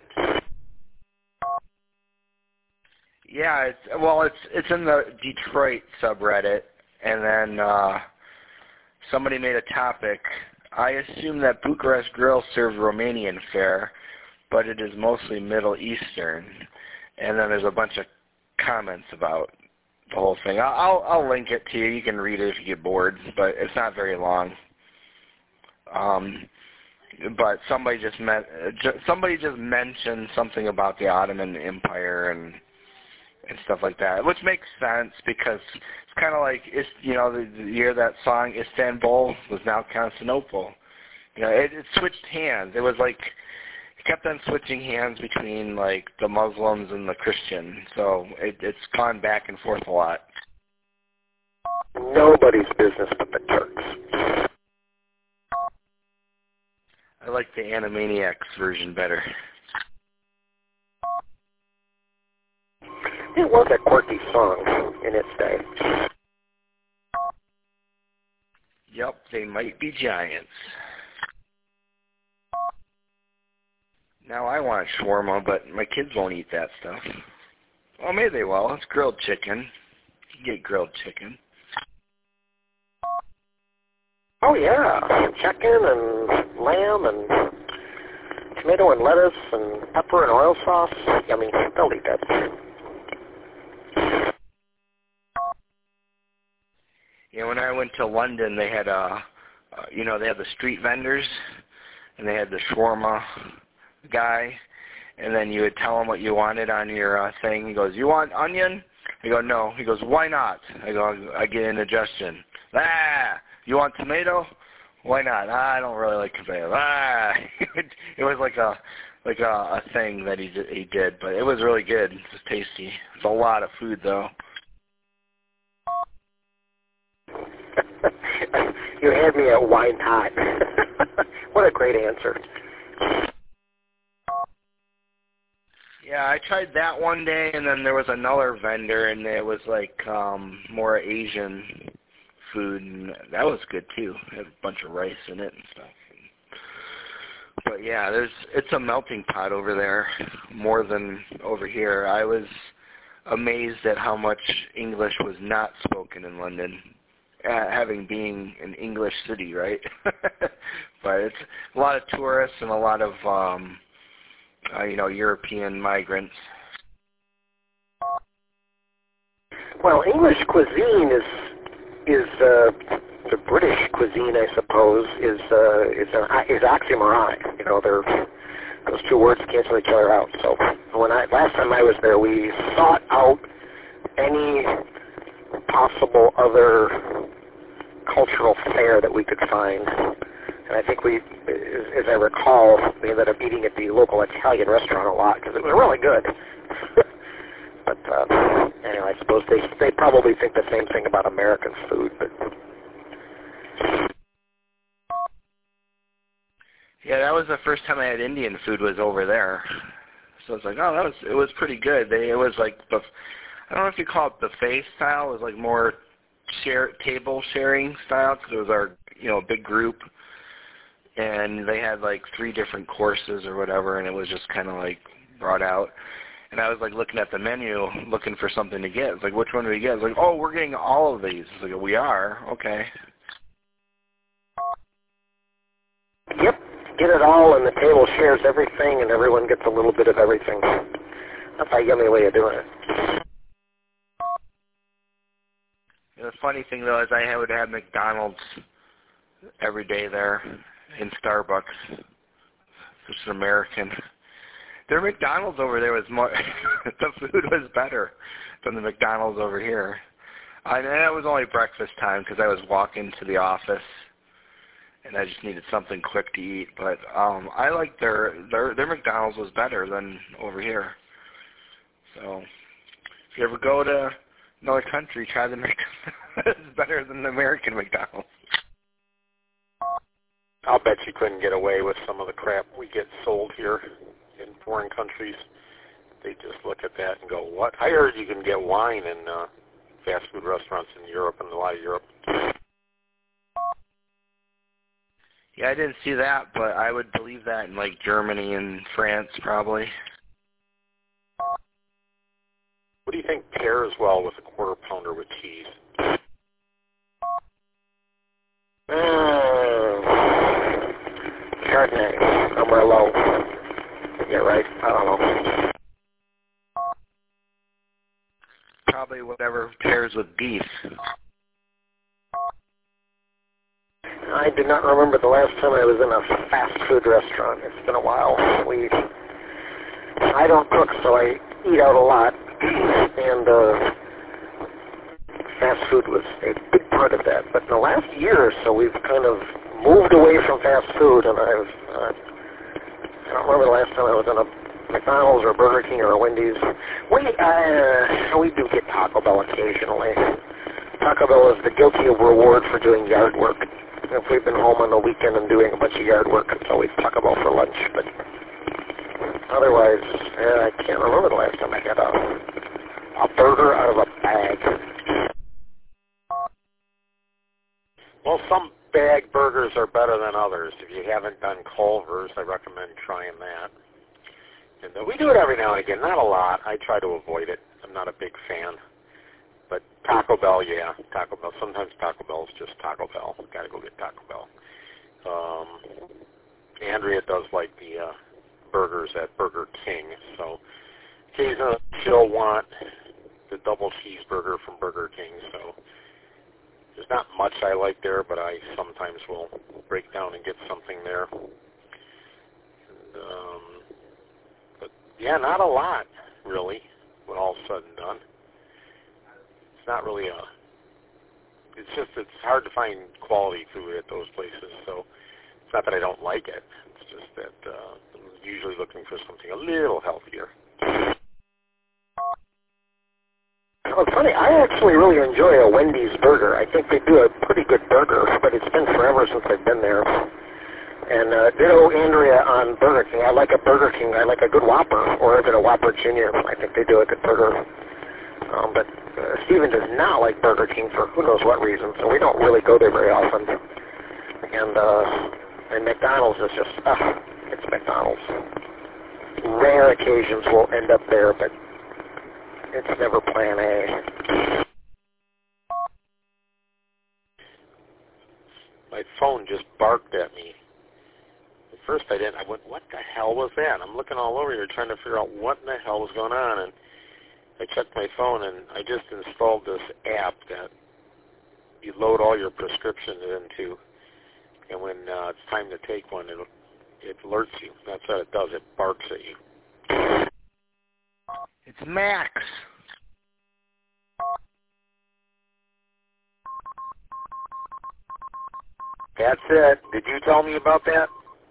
Yeah, it's well, it's it's in the Detroit subreddit, and then uh, somebody made a topic. I assume that Bucharest Grill serves Romanian fare, but it is mostly Middle Eastern. And then there's a bunch of comments about the whole thing. I'll I'll, I'll link it to you. You can read it if you get bored, but it's not very long. Um, but somebody just met, somebody just mentioned something about the Ottoman Empire and and stuff like that, which makes sense because it's kind of like, it's, you know, the, the year that song Istanbul was now Constantinople. You know, it, it switched hands. It was like it kept on switching hands between like the Muslims and the Christians. So it, it's gone back and forth a lot. Nobody's business but the Turks. I like the Animaniacs version better. It was a quirky song in its day. Yep, they might be giants. Now I want shawarma, but my kids won't eat that stuff. Well, maybe they will. It's grilled chicken. You can get grilled chicken. Oh, yeah. Chicken and lamb and tomato and lettuce and pepper and oil sauce. Yummy. They'll eat that. Yeah, when I went to London, they had, uh, uh, you know, they had the street vendors, and they had the shawarma guy, and then you would tell him what you wanted on your uh, thing. He goes, "You want onion?" I go, "No." He goes, "Why not?" I go, "I get indigestion." "Ah, you want tomato?" "Why not?" "Ah, I don't really like tomato." "Ah." It was like a like a, a thing that he did, he did, but it was really good. It was tasty. It's a lot of food, though. You had me at why not. What a great answer. Yeah, I tried that one day, and then there was another vendor, and it was like um, more Asian food, and that was good too. It had a bunch of rice in it and stuff. But yeah, there's it's a melting pot over there more than over here. I was amazed at how much English was not spoken in London, uh, having being an English city, right? But it's a lot of tourists and a lot of um, uh, you know, European migrants. Well, English cuisine is is uh, the British cuisine, I suppose, is uh, is an is oxymoron. You know, they're those two words cancel each other out. So when I last time I was there, we sought out any possible other cultural fare that we could find. And I think we, as, as I recall, we ended up eating at the local Italian restaurant a lot because it was really good. But uh, anyway, I suppose they they probably think the same thing about American food. But yeah, that was the first time I had Indian food was over there. So it's like, oh, that was it was pretty good. They it was like the I don't know if you call it buffet style. It was like more share table sharing style because it was our you know big group. And they had like three different courses or whatever, and it was just kind of like brought out. And I was like looking at the menu, looking for something to get. It's like, which one do we get? It's like, oh, we're getting all of these. It's like, we are? Okay. Yep, get it all, and the table shares everything, and everyone gets a little bit of everything. That's a yummy way of doing it. And the funny thing, though, is I would have McDonald's every day there. In Starbucks, which is American. Their McDonald's over there was more, the food was better than the McDonald's over here. I know it was only breakfast time because I was walking to the office and I just needed something quick to eat. But um, I liked their, their, their McDonald's was better than over here. So if you ever go to another country, try the McDonald's. It's better than the American McDonald's. I'll bet you couldn't get away with some of the crap we get sold here in foreign countries. They just look at that and go, what? I heard you can get wine in uh, fast food restaurants in Europe and a lot of Europe. Yeah, I didn't see that, but I would believe that in like Germany and France probably. What do you think pairs well with a quarter pounder with cheese? Mm. Chardonnay, somewhere low. Yeah, right. I don't know. Probably whatever pairs with beef. I do not remember the last time I was in a fast food restaurant. It's been a while. We, I don't cook, so I eat out a lot, and uh, fast food was a big part of that. But in the last year or so, we've kind of moved away from fast food, and I've, uh, I don't remember the last time I was in a McDonald's or a Burger King or a Wendy's. We, uh, we do get Taco Bell occasionally. Taco Bell is the guilty of reward for doing yard work. If we've been home on the weekend and doing a bunch of yard work, it's always Taco Bell for lunch. But otherwise, uh, I can't remember the last time I had a, a burger out of a bag? Well, some bag burgers are better than others. If you haven't done Culver's, I recommend trying that. And uh, we do it every now and again, not a lot. I try to avoid it. I'm not a big fan. But Taco Bell, yeah, Taco Bell. Sometimes Taco Bell is just Taco Bell. Got to go get Taco Bell. Um, Andrea does like the uh, burgers at Burger King, so occasionally she'll want the double cheeseburger from Burger King. So there's not much I like there, but I sometimes will break down and get something there. And, um, but yeah, not a lot really. When all said and done, it's not really a. It's just it's hard to find quality food at those places. So it's not that I don't like it. It's just that uh, I'm usually looking for something a little healthier. Well, it's funny. I actually really enjoy a Wendy's burger. I think they do a pretty good burger, but it's been forever since I've been there. And uh, ditto Andrea on Burger King. I like a Burger King. I like a good Whopper, or even a Whopper Junior I think they do a good burger. Um, but uh, Steven does not like Burger King for who knows what reason, so we don't really go there very often. And uh, and McDonald's is just, uh, it's McDonald's. Rare occasions we'll end up there, but it's never plan A. My phone just barked at me. At first I didn't. I went, what the hell was that? I'm looking all over here trying to figure out what in the hell was going on. And I checked my phone, and I just installed this app that you load all your prescriptions into. And when uh, it's time to take one, it it alerts you. That's what it does. It barks at you. It's Max. That's it. Did you tell me about that?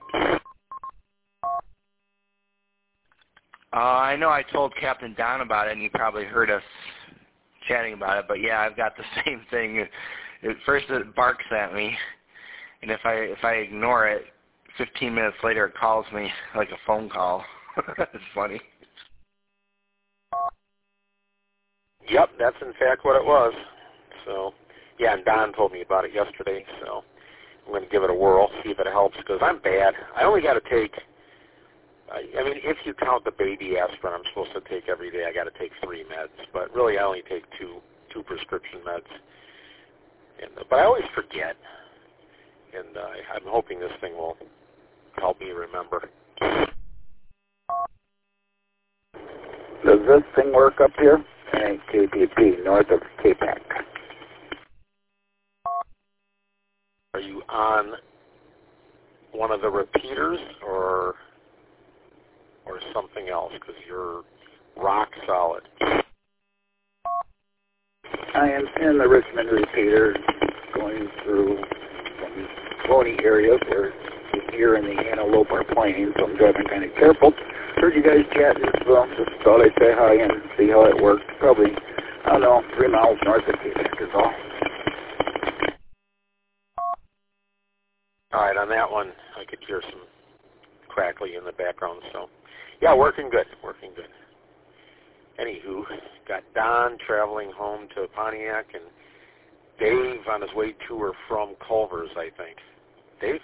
Uh, I know I told Captain Don about it, and he probably heard us chatting about it. But yeah, I've got the same thing. It, at first, it barks at me, and if I if I ignore it, fifteen minutes later, it calls me like a phone call. It's funny. Yep, that's in fact what it was. So, yeah, and Don told me about it yesterday, so I'm going to give it a whirl, see if it helps, because I'm bad. I only got to take, I, I mean, if you count the baby aspirin I'm supposed to take every day, I got to take three meds, but really I only take two two prescription meds. And, uh, but I always forget, and uh, I'm hoping this thing will help me remember. Does this thing work up here? N K P P, north of K PAC. Are you on one of the repeaters or or something else? Because you're rock solid. I am in the Richmond repeater, going through some cloudy areas where the deer and the antelope are playing, so I'm driving kind of careful. Heard you guys chatting, so just thought I'd say hi and see how it worked. Probably, I don't know, three miles north of K PAC is all. All right, on that one, I could hear some crackly in the background. So, yeah, working good, working good. Anywho, got Don traveling home to Pontiac and Dave on his way to or from Culver's, I think. Dave?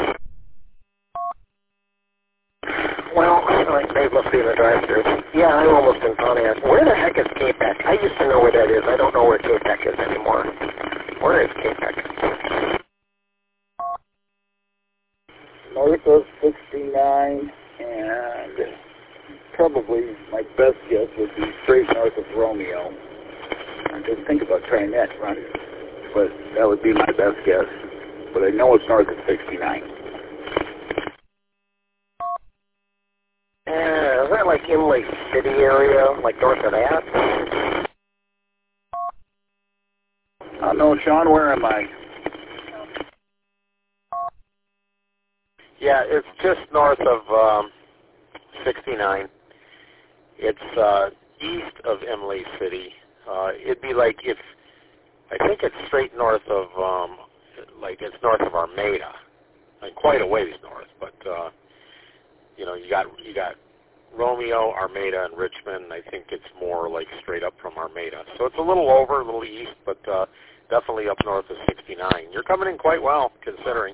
Well, like Dave must be in the drive-thru. Yeah, I'm almost in Pontiac. Where the heck is K PAC? I used to know where that is. I don't know where K PAC is anymore. Where is K PAC? North of sixty-nine, and probably my best guess would be straight north of Romeo. I didn't think about trying that run, but that would be my best guess. But I know it's north of sixty-nine. Uh, is that like Imlay City area, like north of that? I don't know, Sean, where am I? Yeah, it's just north of um, sixty-nine. It's uh, east of Imlay City. Uh, it'd be like if, I think it's straight north of, um, like it's north of Armada. Like quite a ways north, but, uh, you know, you got you got Romeo, Armada, and Richmond. I think it's more like straight up from Armada. So it's a little over, a little east, but uh, definitely up north of sixty-nine. You're coming in quite well, considering.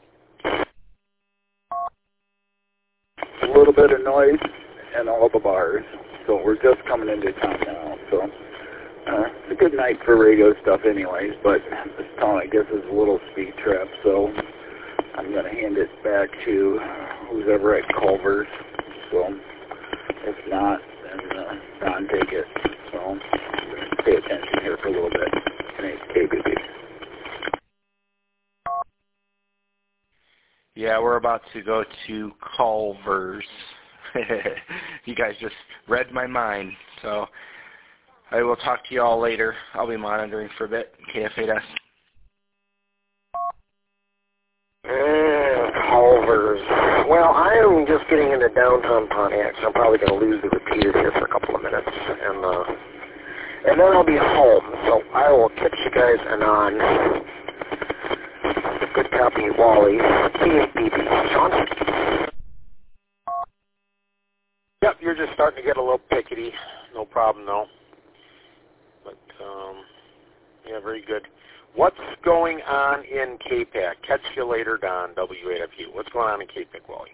A little bit of noise and all the bars. So we're just coming into town now. So uh, it's a good night for radio stuff anyways, but this town, I guess, is a little speed trap. So I'm going to hand it back to who's ever at Culver's. So if not, then uh, Don, take it. So I'm going to pay attention here for a little bit. K B B. Yeah, we're about to go to Culver's. You guys just read my mind. So I will talk to you all later. I'll be monitoring for a bit. K F eight S. Uh, Culver's. Well, I am just getting into downtown Pontiac, so I'm probably going to lose the repeater here for a couple of minutes, and uh, and then I'll be home. So I will catch you guys anon. Good copy, Wally. K A B B. Sean? Yep, you're just starting to get a little pickety. No problem, though. But, um, yeah, very good. What's going on in K P A C? Catch you later, Don, W eight F U. What's going on in K P A C, Wally?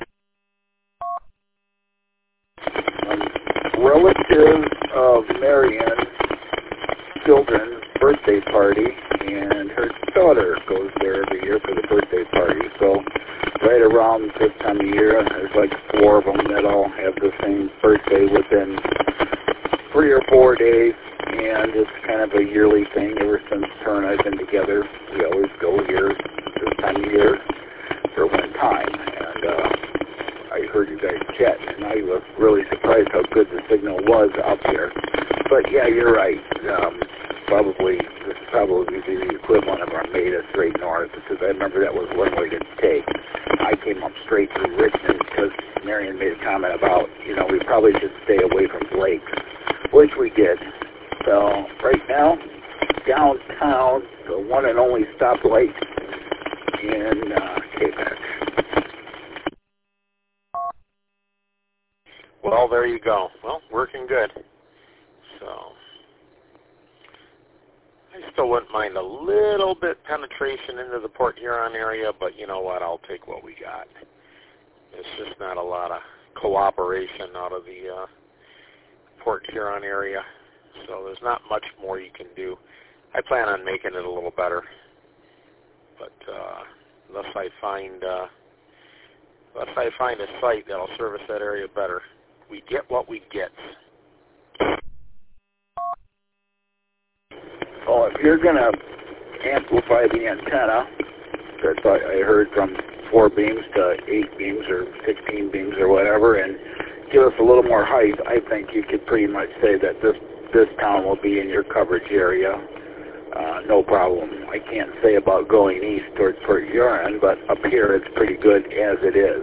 Um, relatives of Marion children's birthday party, and her daughter goes there every year for the birthday party. So right around this time of year, there's like four of them that all have the same birthday within three or four days, and it's kind of a yearly thing. Ever since her and I've been together, we always go here this time of year for one time. And uh, I heard you guys chatting, and I was really surprised how good the signal was out here. But yeah, you're right. Um, probably this is probably the equivalent of Armada straight north, because I remember that was one way to take. I came up straight through Richmond because Marion made a comment about, you know, we probably should stay away from lakes, which we did. So right now, downtown, the one and only stoplight in uh, K P A C. Well, there you go. Well, working good. So I still wouldn't mind a little bit penetration into the Port Huron area, but you know what? I'll take what we got. There's just not a lot of cooperation out of the uh, Port Huron area, so there's not much more you can do. I plan on making it a little better, but uh, unless I find uh, unless I find a site that'll service that area better, we get what we get. Well, if you're going to amplify the antenna, that's what I heard, from four beams to eight beams or sixteen beams or whatever, and give us a little more height, I think you could pretty much say that this this town will be in your coverage area. Uh, no problem. I can't say about going east towards Port Huron, but up here it's pretty good as it is.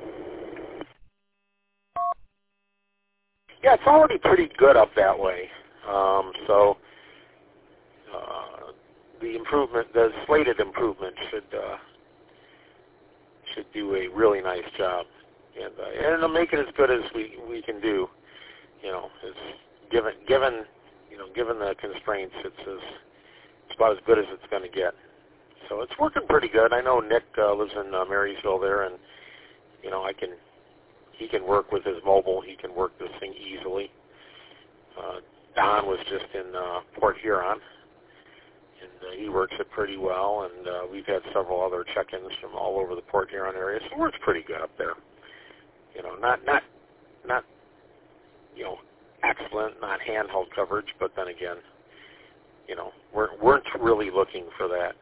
Yeah, it's already pretty good up that way. Um, so uh, the improvement, the slated improvement, should uh, should do a really nice job, and uh, and it'll make it as good as we we can do. You know, it's given given you know given the constraints, it's as it's about as good as it's going to get. So it's working pretty good. I know Nick uh, lives in uh, Marysville there, and you know I can. He can work with his mobile. He can work this thing easily. Uh, Don was just in uh, Port Huron, and uh, he works it pretty well. And uh, we've had several other check-ins from all over the Port Huron area, so it works pretty good up there. You know, not not not you know excellent, not handheld coverage, but then again, you know, we're weren't really looking for that.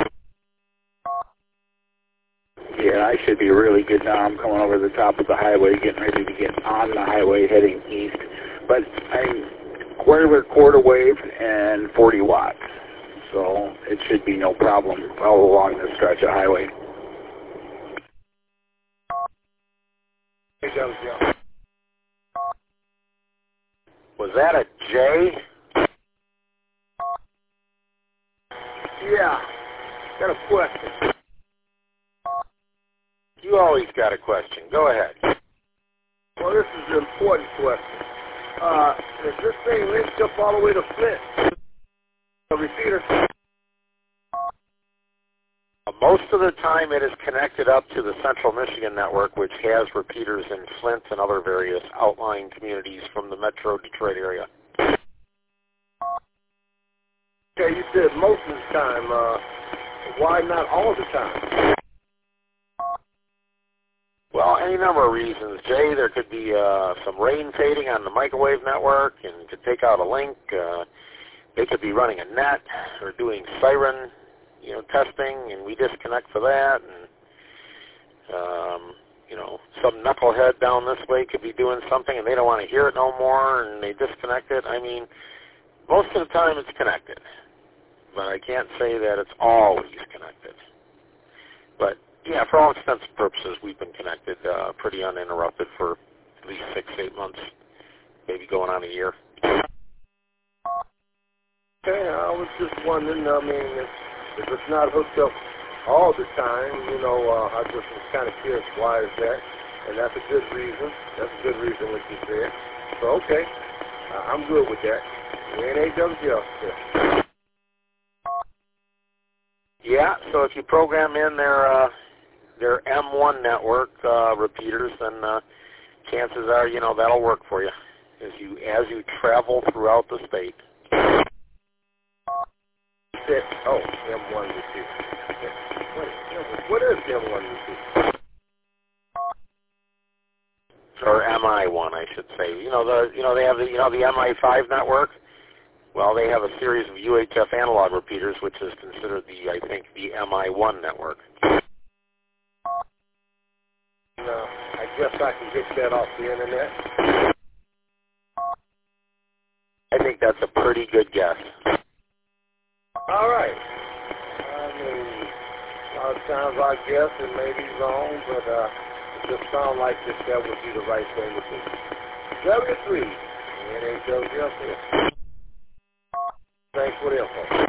Yeah, I should be really good now. I'm coming over the top of the highway, getting ready to get on the highway heading east. But I'm quarter quarter wave and forty watts, so it should be no problem all along this stretch of highway. Was that a J? Yeah, got a question. You always got a question. Go ahead. Well, this is an important question. Uh, is this thing linked up all the way to Flint? A repeater? Most of the time it is connected up to the Central Michigan network, which has repeaters in Flint and other various outlying communities from the metro Detroit area. Okay, you said most of the time. Uh, why not all the time? Well, any number of reasons, Jay. There could be uh, some rain fading on the microwave network and could take out a link. Uh, they could be running a net or doing siren, you know, testing, and we disconnect for that. And, um, you know, some knucklehead down this way could be doing something and they don't want to hear it no more and they disconnect it. I mean, most of the time it's connected, but I can't say that it's always connected. But yeah, for all intents and purposes, we've been connected uh, pretty uninterrupted for at least six, eight months, maybe going on a year. Okay, I was just wondering, I mean, if, if it's not hooked up all the time, you know, uh, I just was kind of curious, why is that? And that's a good reason. That's a good reason what you said. So, okay, uh, I'm good with that. N A W L. Yeah. Yeah, so if you program in their uh, their M one network uh, repeaters, then uh, chances are, you know, that'll work for you as you as you travel throughout the state. Oh, M one repeater. What is M one repeater? Or M I one, I should say. You know the you know they have the you know the M I five network. Well, they have a series of U H F analog repeaters, which is considered the, I think, the M I one network. No, I guess I can get that off the internet. I think that's a pretty good guess. All right. I mean, a lot of times I guess it may be wrong, but uh, it just sounds like that that would be the right thing to do. W three, N A W L. Thanks for the info.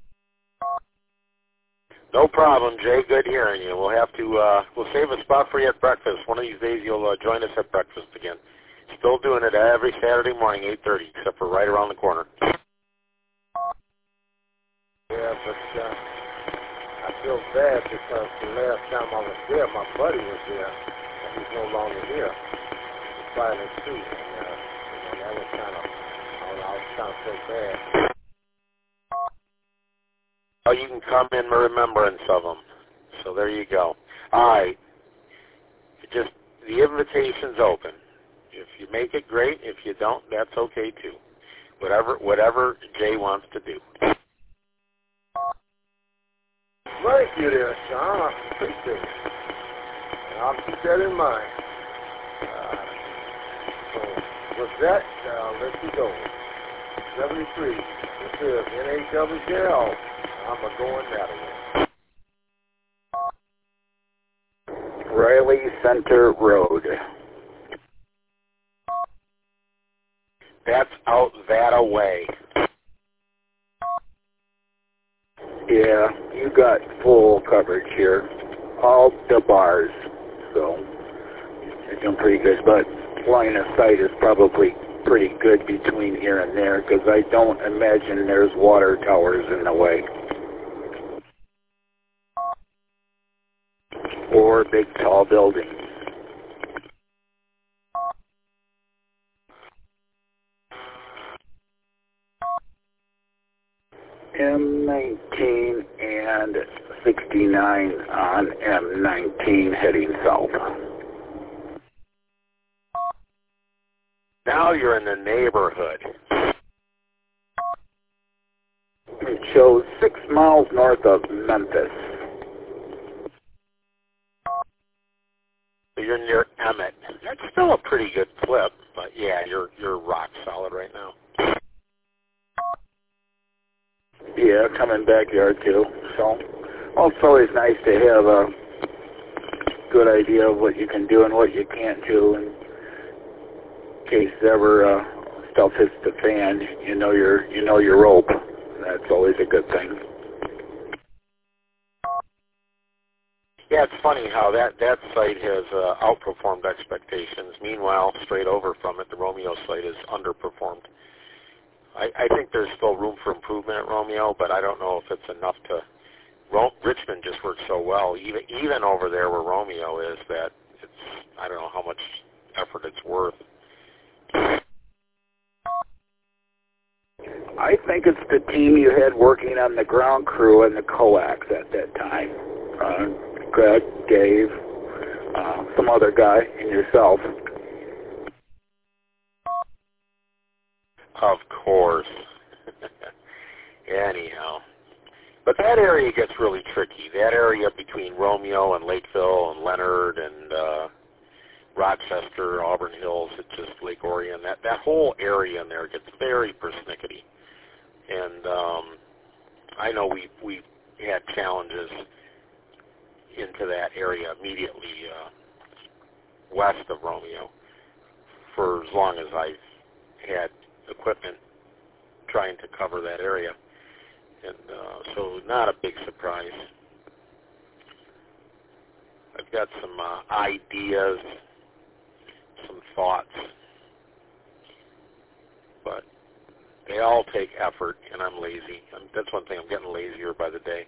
No problem, Jay. Good hearing you. We'll have to, uh, we'll save a spot for you at breakfast. One of these days you'll uh, join us at breakfast again. Still doing it every Saturday morning, eight thirty, except for right around the corner. Yeah, but uh, I feel bad because the last time I was there, my buddy was there, and he's no longer here. He's filing suit, and uh, you know, that was kind of, I was, I was kind of so bad. Oh, you can come in remembrance of them. So there you go. All right. Just, the invitation's open. If you make it, great. If you don't, that's okay too. Whatever, whatever Jay wants to do. Thank you there, Sean. I appreciate it. And I'll keep that in mind. Uh, so with that, I'll let you go. seventy-three. This is N A W L. I'm a going that way. Riley Center Road. That's out that away. Yeah, you got full coverage here. All the bars. So, you're doing pretty good. But line of sight is probably pretty good between here and there because I don't imagine there's water towers in the way. Or big tall buildings. M nineteen and sixty-nine on M nineteen heading south. Now you're in the neighborhood. It shows six miles north of Memphis. You're near Emmett. That's still a pretty good clip, but yeah, you're you're rock solid right now. Yeah, coming backyard too. So, well, it's always nice to have a good idea of what you can do and what you can't do, in case ever uh, stuff hits the fan. You know your you know your rope. That's always a good thing. Yeah, it's funny how that, that site has uh, outperformed expectations. Meanwhile, straight over from it, the Romeo site has underperformed. I, I think there's still room for improvement at Romeo, but I don't know if it's enough to. Ro- Richmond just works so well, even even over there where Romeo is, that it's I don't know how much effort it's worth. I think it's the team you had working on the ground crew and the coax at that time. Uh, Greg, Dave, uh, some other guy, and yourself. Of course. Anyhow. But that area gets really tricky. That area between Romeo and Lakeville and Leonard and uh, Rochester, Auburn Hills, it's just Lake Orion, that, that whole area in there gets very persnickety. And um, I know we we had challenges into that area immediately uh, west of Romeo for as long as I've had equipment trying to cover that area. And uh, so not a big surprise. I've got some uh, ideas, some thoughts, but they all take effort, and I'm lazy. I'm, that's one thing, I'm getting lazier by the day.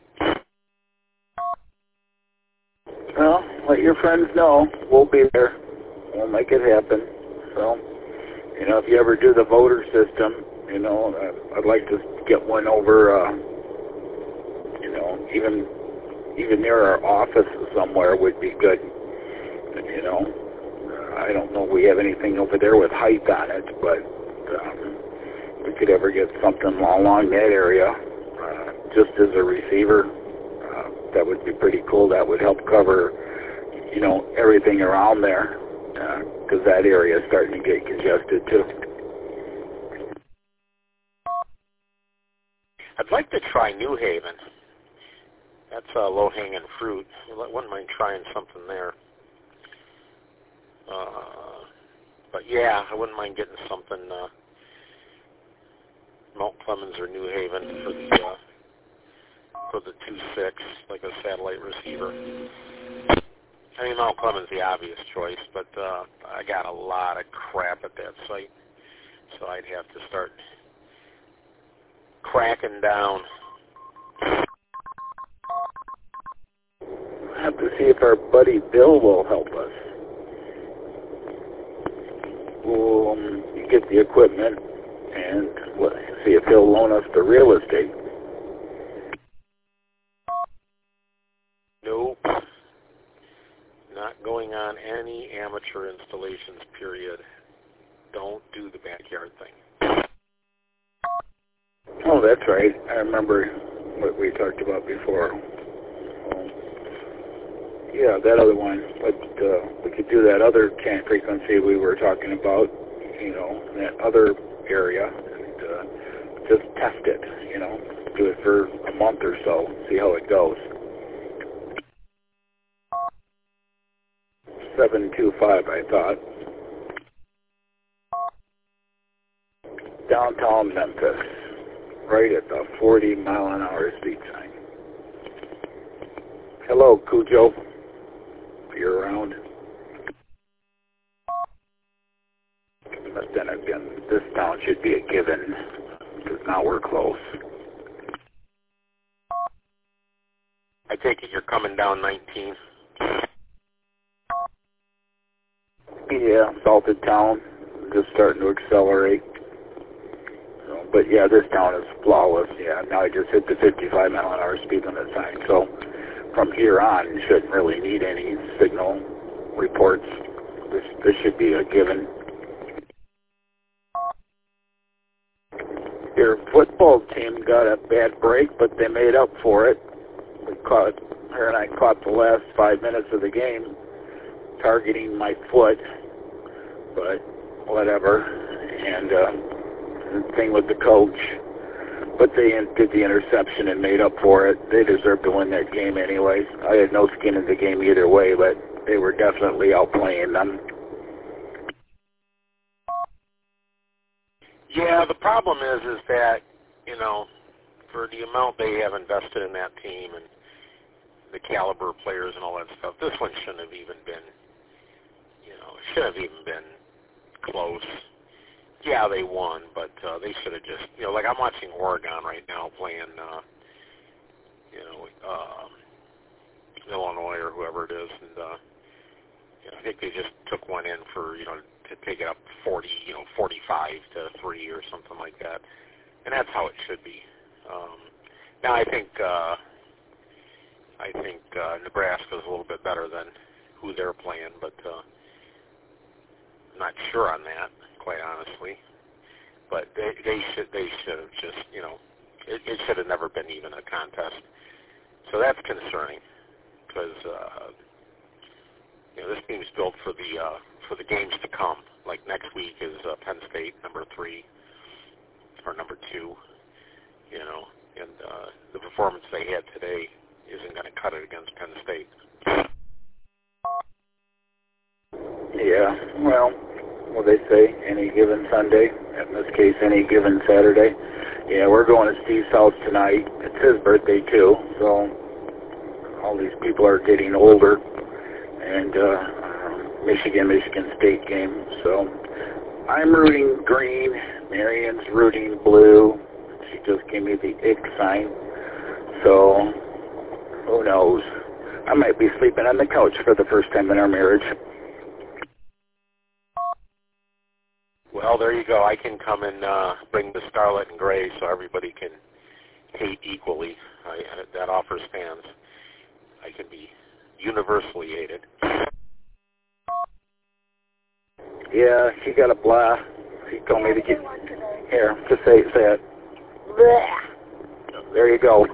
Well, let your friends know. We'll be there. We'll make it happen. So, you know, if you ever do the voter system, you know, I'd like to get one over, uh, you know, even even near our office somewhere would be good. You know, I don't know if we have anything over there with height on it, but um, if we could ever get something along that area, uh, just as a receiver, uh, that would be pretty cool. That would help cover, you know, everything around there, because uh, that area is starting to get congested too. I'd like to try New Haven. That's uh, low-hanging fruit. I wouldn't mind trying something there. Uh, but yeah, I wouldn't mind getting something uh, Mount Clemens or New Haven for the uh, for the two six, like a satellite receiver. I mean, Mount Clemens the obvious choice, but uh, I got a lot of crap at that site, so I'd have to start cracking down. We'll have to see if our buddy Bill will help us. We'll um, get the equipment and we'll see if he'll loan us the real estate. Nope. Not going on any amateur installations, period. Don't do the backyard thing. Oh, that's right. I remember what we talked about before. Um, yeah, that other one. But uh, we could do that other chant frequency we were talking about, you know, that other area, and uh, just test it, you know, do it for a month or so, see how it goes. seven two five, I thought. Downtown Memphis, right at the forty mile an hour speed sign. Hello, Cujo, if you're around. But then again, this town should be a given, because now we're close. I take it you're coming down nineteen. Yeah, Salted Town, just starting to accelerate. So, but yeah, this town is flawless. Yeah, now I just hit the fifty-five mile an hour speed limit sign. So from here on, you shouldn't really need any signal reports. This, this should be a given. Your football team got a bad break, but they made up for it. We caught, her and I caught the last five minutes of the game, targeting my foot, but whatever. And uh, the thing with the coach, but they did the interception and made up for it. They deserved to win that game anyways. I had no skin in the game either way, but they were definitely outplaying them. Yeah, the problem is, is that, you know, for the amount they have invested in that team, and the caliber players and all that stuff. This one shouldn't have even been, you know, shouldn't have even been close. Yeah, they won, but uh, they should have just, you know, like I'm watching Oregon right now playing, uh, you know, uh, Illinois or whoever it is, and uh, you know, I think they just took one in for, you know, to take it up forty, you know, forty-five to three or something like that, and that's how it should be. Um, now I think uh, I think uh, Nebraska's a little bit better than who they're playing, but uh, I'm not sure on that, quite honestly. But they, they should they should have just, you know, it, it should have never been even a contest. So that's concerning because uh, you know, this team's built for the uh, for the games to come. Like next week is uh, Penn State, number three or number two, you know, and uh, the performance they had today isn't going to cut it against Penn State. Yeah, well, what they say, any given Sunday, in this case, any given Saturday. Yeah, we're going to Steve's house tonight. It's his birthday, too, so all these people are getting older, and uh, Michigan, Michigan State game, so I'm rooting green, Marion's rooting blue. She just gave me the ick sign, so who knows? I might be sleeping on the couch for the first time in our marriage. Well, there you go. I can come and uh, bring the scarlet and gray so everybody can hate equally. I, that offer stands. I can be universally hated. Yeah, she got a blah. She told me to get here. Just say say it. Blah. There you go.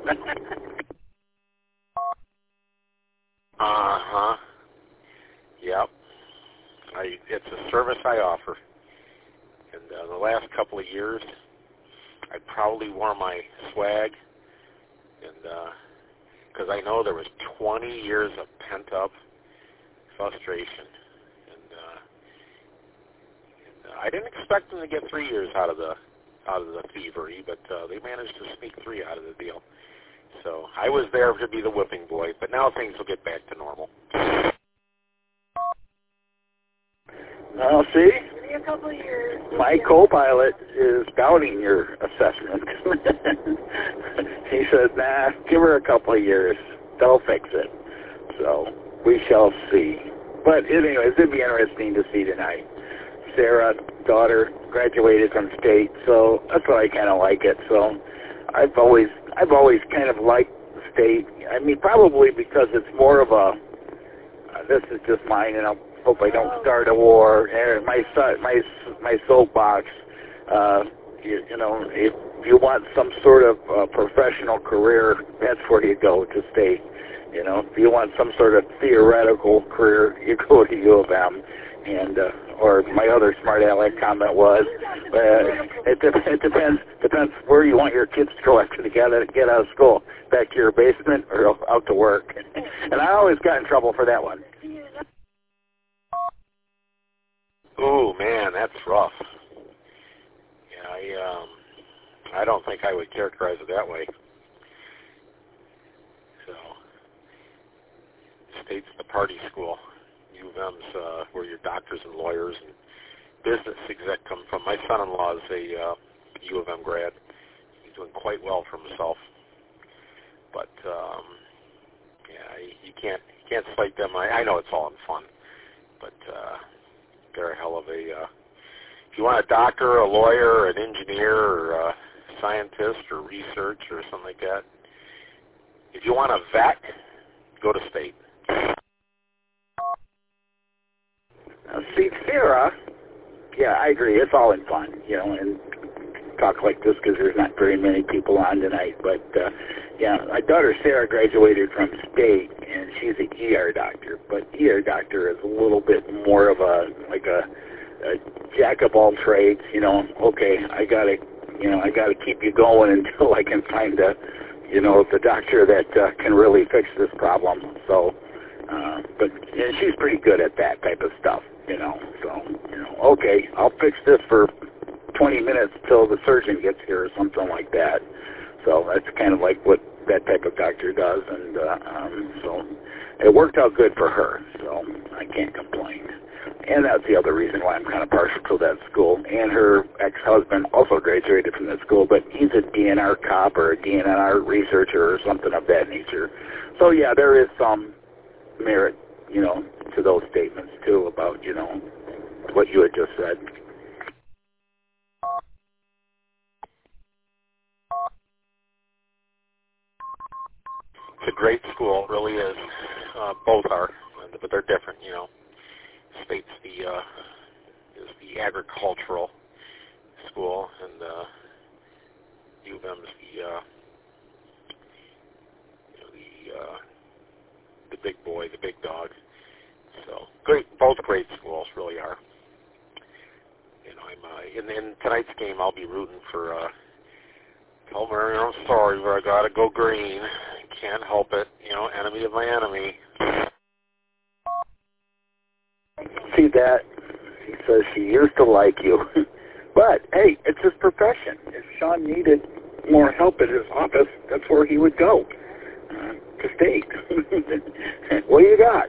Uh huh. Yep. I. It's a service I offer. And uh, the last couple of years, I probably wore my swag, and because uh, I know there was twenty years of pent-up frustration, and, uh, and uh, I didn't expect them to get three years out of the out of the thievery, but uh, they managed to sneak three out of the deal. So I was there to be the whipping boy, but now things will get back to normal. Now, see, my co-pilot is doubting your assessment. He says, nah, give her a couple of years. They'll fix it. So we shall see. But anyways, it'd be interesting to see tonight. Sarah, daughter, graduated from state, so that's why I kind of like it. So I've always, I've always kind of liked state. I mean, probably because it's more of a, uh, this is just mine, and I'll hope I don't start a war. And my my my soapbox, uh, you, you know, if you want some sort of uh, professional career, that's where you go, to state. You know, if you want some sort of theoretical career, you go to U of M. And uh, or my other smart aleck comment was, uh, it, de- it depends depends where you want your kids to go after they get out, get out of school, back to your basement or out to work. And I always got in trouble for that one. Ooh, man, that's rough. Yeah, I um, I don't think I would characterize it that way. So, state's the party school. U of M's uh, where your doctors and lawyers and business exec come from. My son-in-law is a uh, U of M grad. He's doing quite well for himself. But um, yeah, you can't you can't slight them. I, I know it's all in fun, but uh, they're a hell of a. Uh, if you want a doctor, a lawyer, an engineer, or a scientist, or research, or something like that. If you want a vet, go to state. Uh, see, Sarah, yeah, I agree. It's all in fun, you know, and talk like this because there's not very many people on tonight. But, uh, yeah, my daughter Sarah graduated from state, and she's an E R doctor. But E R doctor is a little bit more of a, like a, a jack of all trades, you know. Okay, I got to, you know, I got to keep you going until I can find a, you know, the doctor that uh, can really fix this problem. So, uh, but yeah, she's pretty good at that type of stuff. You know, so, you know, okay, I'll fix this for twenty minutes till the surgeon gets here or something like that. So that's kind of like what that type of doctor does, and uh, um, so it worked out good for her, so I can't complain. And that's the other reason why I'm kind of partial to that school. And her ex-husband also graduated from that school, but he's a D N R cop or a D N R researcher or something of that nature. So, yeah, there is some merit, you know, to those statements, too, about, you know, what you had just said. It's a great school, it really is. Uh, both are, but they're different, you know. State's the uh, is the agricultural school, and uh, U of M is the uh, you know, the uh, the big boy, the big dog. So great, both great schools, really are. You know, I'm uh, in, in tonight's game. I'll be rooting for. Uh, Tell Marion I'm sorry, but I gotta go green. Can't help it. You know, enemy of my enemy. See that? He says she used to like you. But, hey, it's his profession. If Sean needed more help at his office, that's where he would go. Uh, to state. What do you got?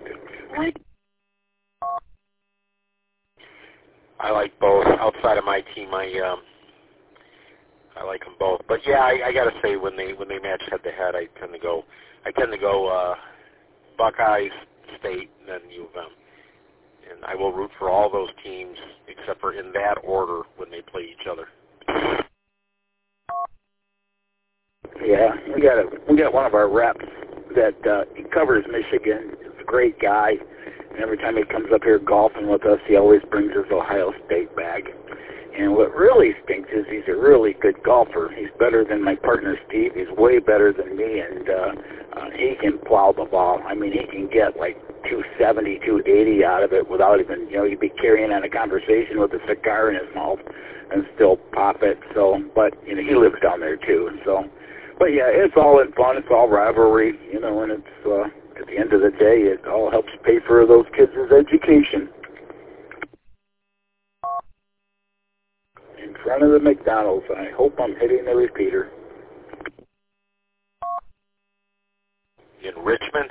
I like both. Outside of my team, I um, I like them both. But yeah, I, I gotta say, when they when they match head to head, I tend to go. I tend to go uh, Buckeyes, State, and then U of M. And I will root for all those teams, except for in that order when they play each other. Yeah, we got a we got one of our reps that uh, he covers Michigan. He's a great guy. And every time he comes up here golfing with us, he always brings his Ohio State bag. And what really stinks is he's a really good golfer. He's better than my partner Steve. He's way better than me, and uh, uh, he can plow the ball. I mean, he can get like two seventy, two eighty out of it without even, you know, you'd be carrying on a conversation with a cigar in his mouth and still pop it. So, but, you know, he lives down there too. So, but yeah, it's all in fun. It's all rivalry, you know, and it's, uh, at the end of the day, it all helps pay for those kids' education. In front of the McDonald's. I hope I'm hitting the repeater. In Richmond?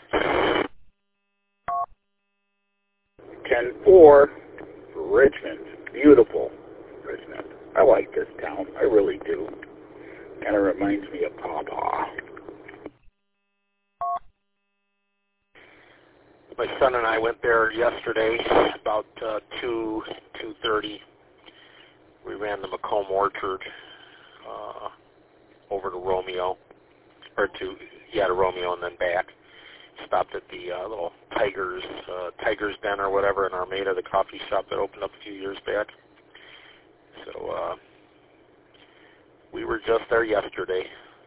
ten four for Richmond. Beautiful Richmond. I like this town. I really do. Kind of reminds me of Pawpaw. My son and I went there yesterday about uh, two two thirty. We ran the Macomb Orchard uh, over to Romeo, or to yeah to Romeo and then back. Stopped at the uh, little Tigers uh, Tigers Den or whatever in Armada, the coffee shop that opened up a few years back. So uh, we were just there yesterday.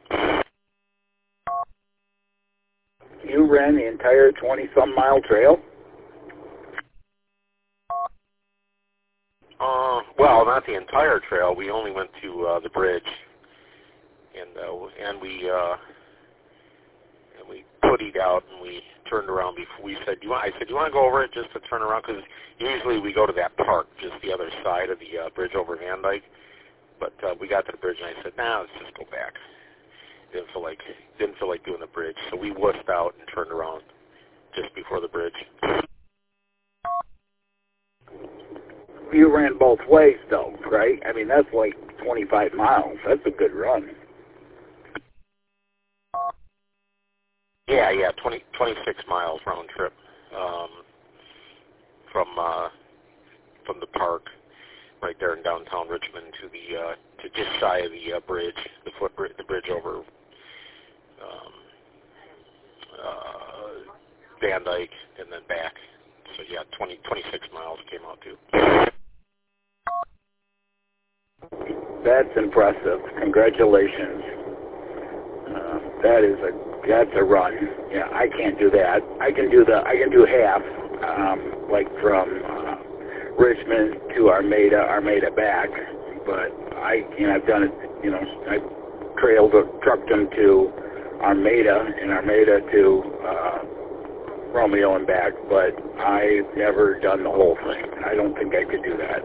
You ran the entire twenty-some mile trail? Uh, well, not the entire trail. We only went to uh, the bridge, and uh, and we uh, and we puttied out, and we turned around before we said, "Do you want?" I said, "Do you want to go over it just to turn around?" Because usually we go to that park, just the other side of the uh, bridge over Van Dyke. But uh, we got to the bridge, and I said, "Nah, let's just go back." Didn't feel like didn't feel like doing the bridge, so we wussed out and turned around just before the bridge. You ran both ways, though, right? I mean, that's like twenty-five miles. That's a good run. Yeah, yeah, twenty, twenty-six miles round trip um, from uh, from the park right there in downtown Richmond to the uh, to just shy of the uh, bridge, the foot bridge, the bridge over um, uh, Van Dyke, and then back. So yeah, twenty, twenty-six miles came out to. That's impressive. Congratulations. Uh, that is a that's a run. Yeah, I can't do that. I can do the I can do half, um, like from uh, Richmond to Armada, Armada back. But I, you know, I've done it. You know, I trailed, trucked them to Armada and Armada to uh, Romeo and back. But I've never done the whole thing. I don't think I could do that.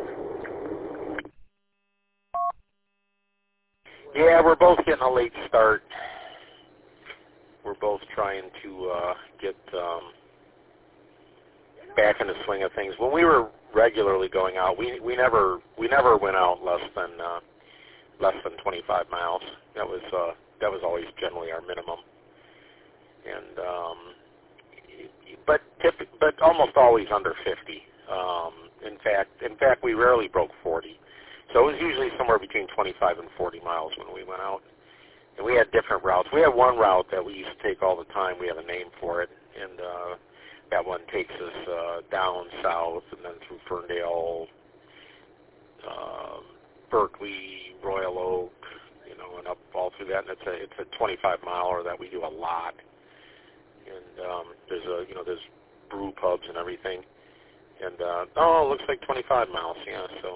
Yeah, we're both getting a late start. we're both trying to uh, get um, back in the swing of things. When we were regularly going out, we we never we never went out less than uh, less than twenty-five miles. That was uh, that was always generally our minimum. And um, but typ- but almost always under fifty. Um, in fact, in fact, we rarely broke forty. So it was usually somewhere between twenty-five and forty miles when we went out. And we had different routes. We had one route that we used to take all the time. We have a name for it, and uh, that one takes us uh, down south and then through Ferndale, uh, Berkeley, Royal Oak, you know, and up all through that. And it's a it's a twenty-five miler that we do a lot. And um, there's a you know there's brew pubs and everything. And uh, oh, it looks like twenty-five miles. Yeah, so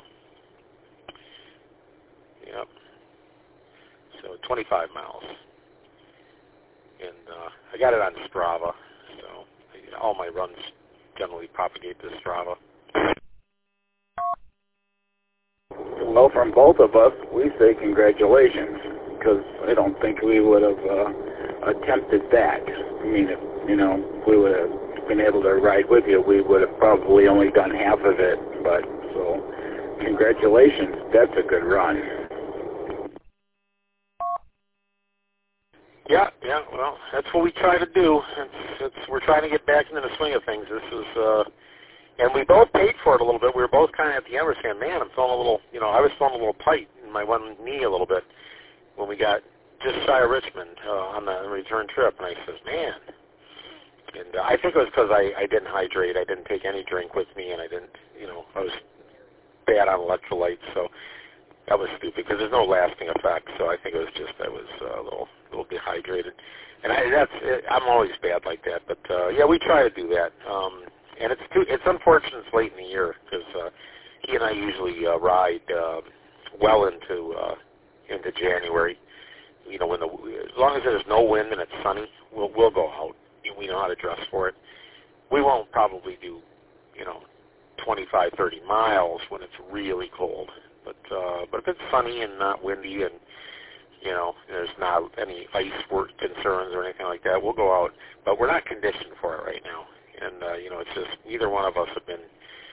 yep. So twenty-five miles. And uh, I got it on Strava, so you know, all my runs generally propagate to Strava. Well, from both of us, we say congratulations, because I don't think we would have uh, attempted that. I mean, if, you know, we would have been able to ride with you, we would have probably only done half of it. But, so, congratulations, that's a good run. Yeah, yeah, well, that's what we try to do. It's, it's, we're trying to get back into the swing of things. This is, uh, and we both paid for it a little bit. We were both kind of at the end, we're saying, man, I'm feeling a little, you know, I was feeling a little tight in my one knee a little bit when we got just shy of Richmond uh, on the return trip. And I says, man. And uh, I think it was because I, I didn't hydrate. I didn't take any drink with me, and I didn't, you know, I was bad on electrolytes. So that was stupid because there's no lasting effect. So I think it was just I was uh, a little a little dehydrated. And I, that's it, I'm always bad like that. But, uh, yeah, we try to do that. Um, and it's too, it's unfortunate it's late in the year because uh, he and I usually uh, ride uh, well into uh, into January. You know, when the as long as there's no wind and it's sunny, we'll we'll go out. We know how to dress for it. We won't probably do, you know, twenty-five, thirty miles when it's really cold. But uh, but if it's sunny and not windy and, you know, there's not any ice work concerns or anything like that, we'll go out. But we're not conditioned for it right now. And, uh, you know, it's just neither one of us have been,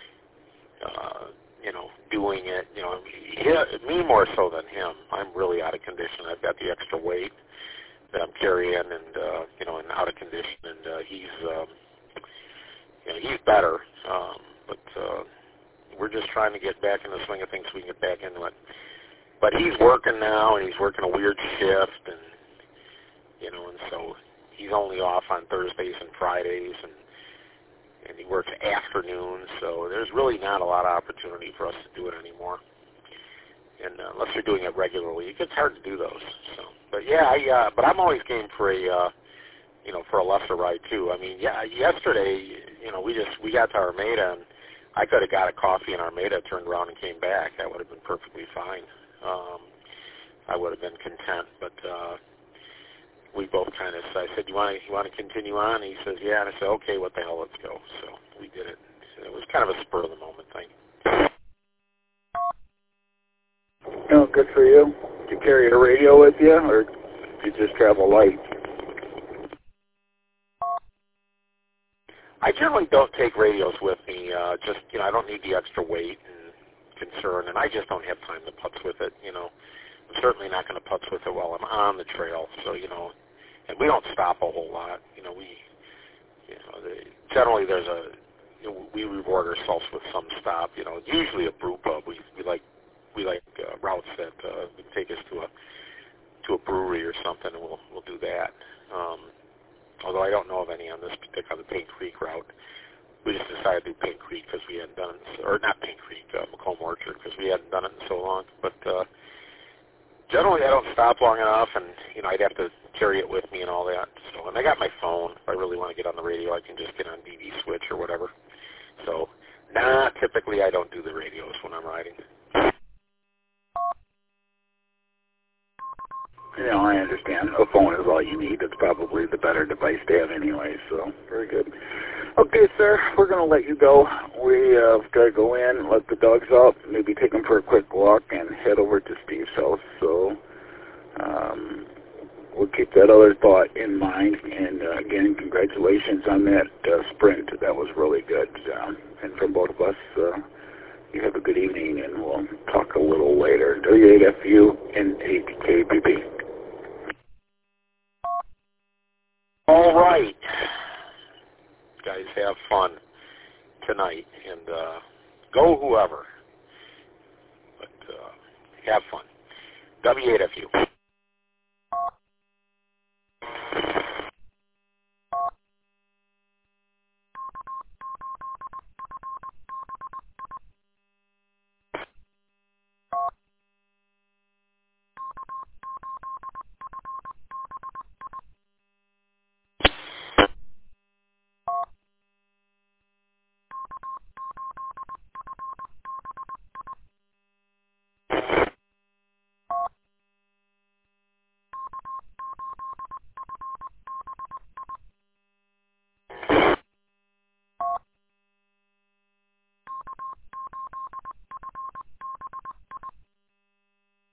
uh, you know, doing it. You know, he, me more so than him. I'm really out of condition. I've got the extra weight that I'm carrying and, uh, you know, and out of condition. And uh, he's, um, you know, he's better. Um, but uh, we're just trying to get back in the swing of things so we can get back into it. But he's working now, and he's working a weird shift, and, you know, and so he's only off on Thursdays and Fridays, and and he works afternoons, so there's really not a lot of opportunity for us to do it anymore. And uh, unless you're doing it regularly, it gets hard to do those. So, but yeah, I, uh, but I'm always game for a, uh, you know, for a lesser ride too. I mean, yeah, yesterday, you know, we just we got to Armada, and I could have got a coffee in Armada, turned around and came back. That would have been perfectly fine. Um, I would have been content, but uh, we both kind of, I said, you want to you want to continue on? And he says, yeah. And I said, okay, what the hell, let's go. So we did it. So it was kind of a spur-of-the-moment thing. Oh, good for you. Did you carry a radio with you, or did you just travel light? I generally don't take radios with me. Uh, just, you know, I don't need the extra weight and concern, and I just don't have time to putz with it, you know. I'm certainly not going to putz with it while I'm on the trail. So, you know, and we don't stop a whole lot. You know, we, you know, the, generally there's a, you know, we reward ourselves with some stop. You know, usually a brew pub. We we like we like uh, routes that uh, would take us to a to a brewery or something, and we'll we'll do that. Um, although I don't know of any on this particular Paint Creek route. We just decided to do Paint Creek because we hadn't done it, or not Paint Creek, uh, Macomb Orchard, because we hadn't done it in so long. But uh, generally, I don't stop long enough, and you know, I'd have to carry it with me and all that. So, and I got my phone. If I really want to get on the radio, I can just get on D V switch or whatever. So, nah, typically I don't do the radios when I'm riding. You know, I understand. A phone is all you need. It's probably the better device to have anyway, so very good. Okay, sir, we're going to let you go. We have uh, got to go in, let the dogs out, maybe take them for a quick walk, and head over to Steve's house. So um, we'll keep that other thought in mind. And uh, again, congratulations on that uh, sprint. That was really good. Um, and from both of us, uh, you have a good evening, and we'll talk a little later. W eight F U and eight K B B. All right. Guys, have fun tonight, and uh, go whoever. But uh, have fun. W eight F U.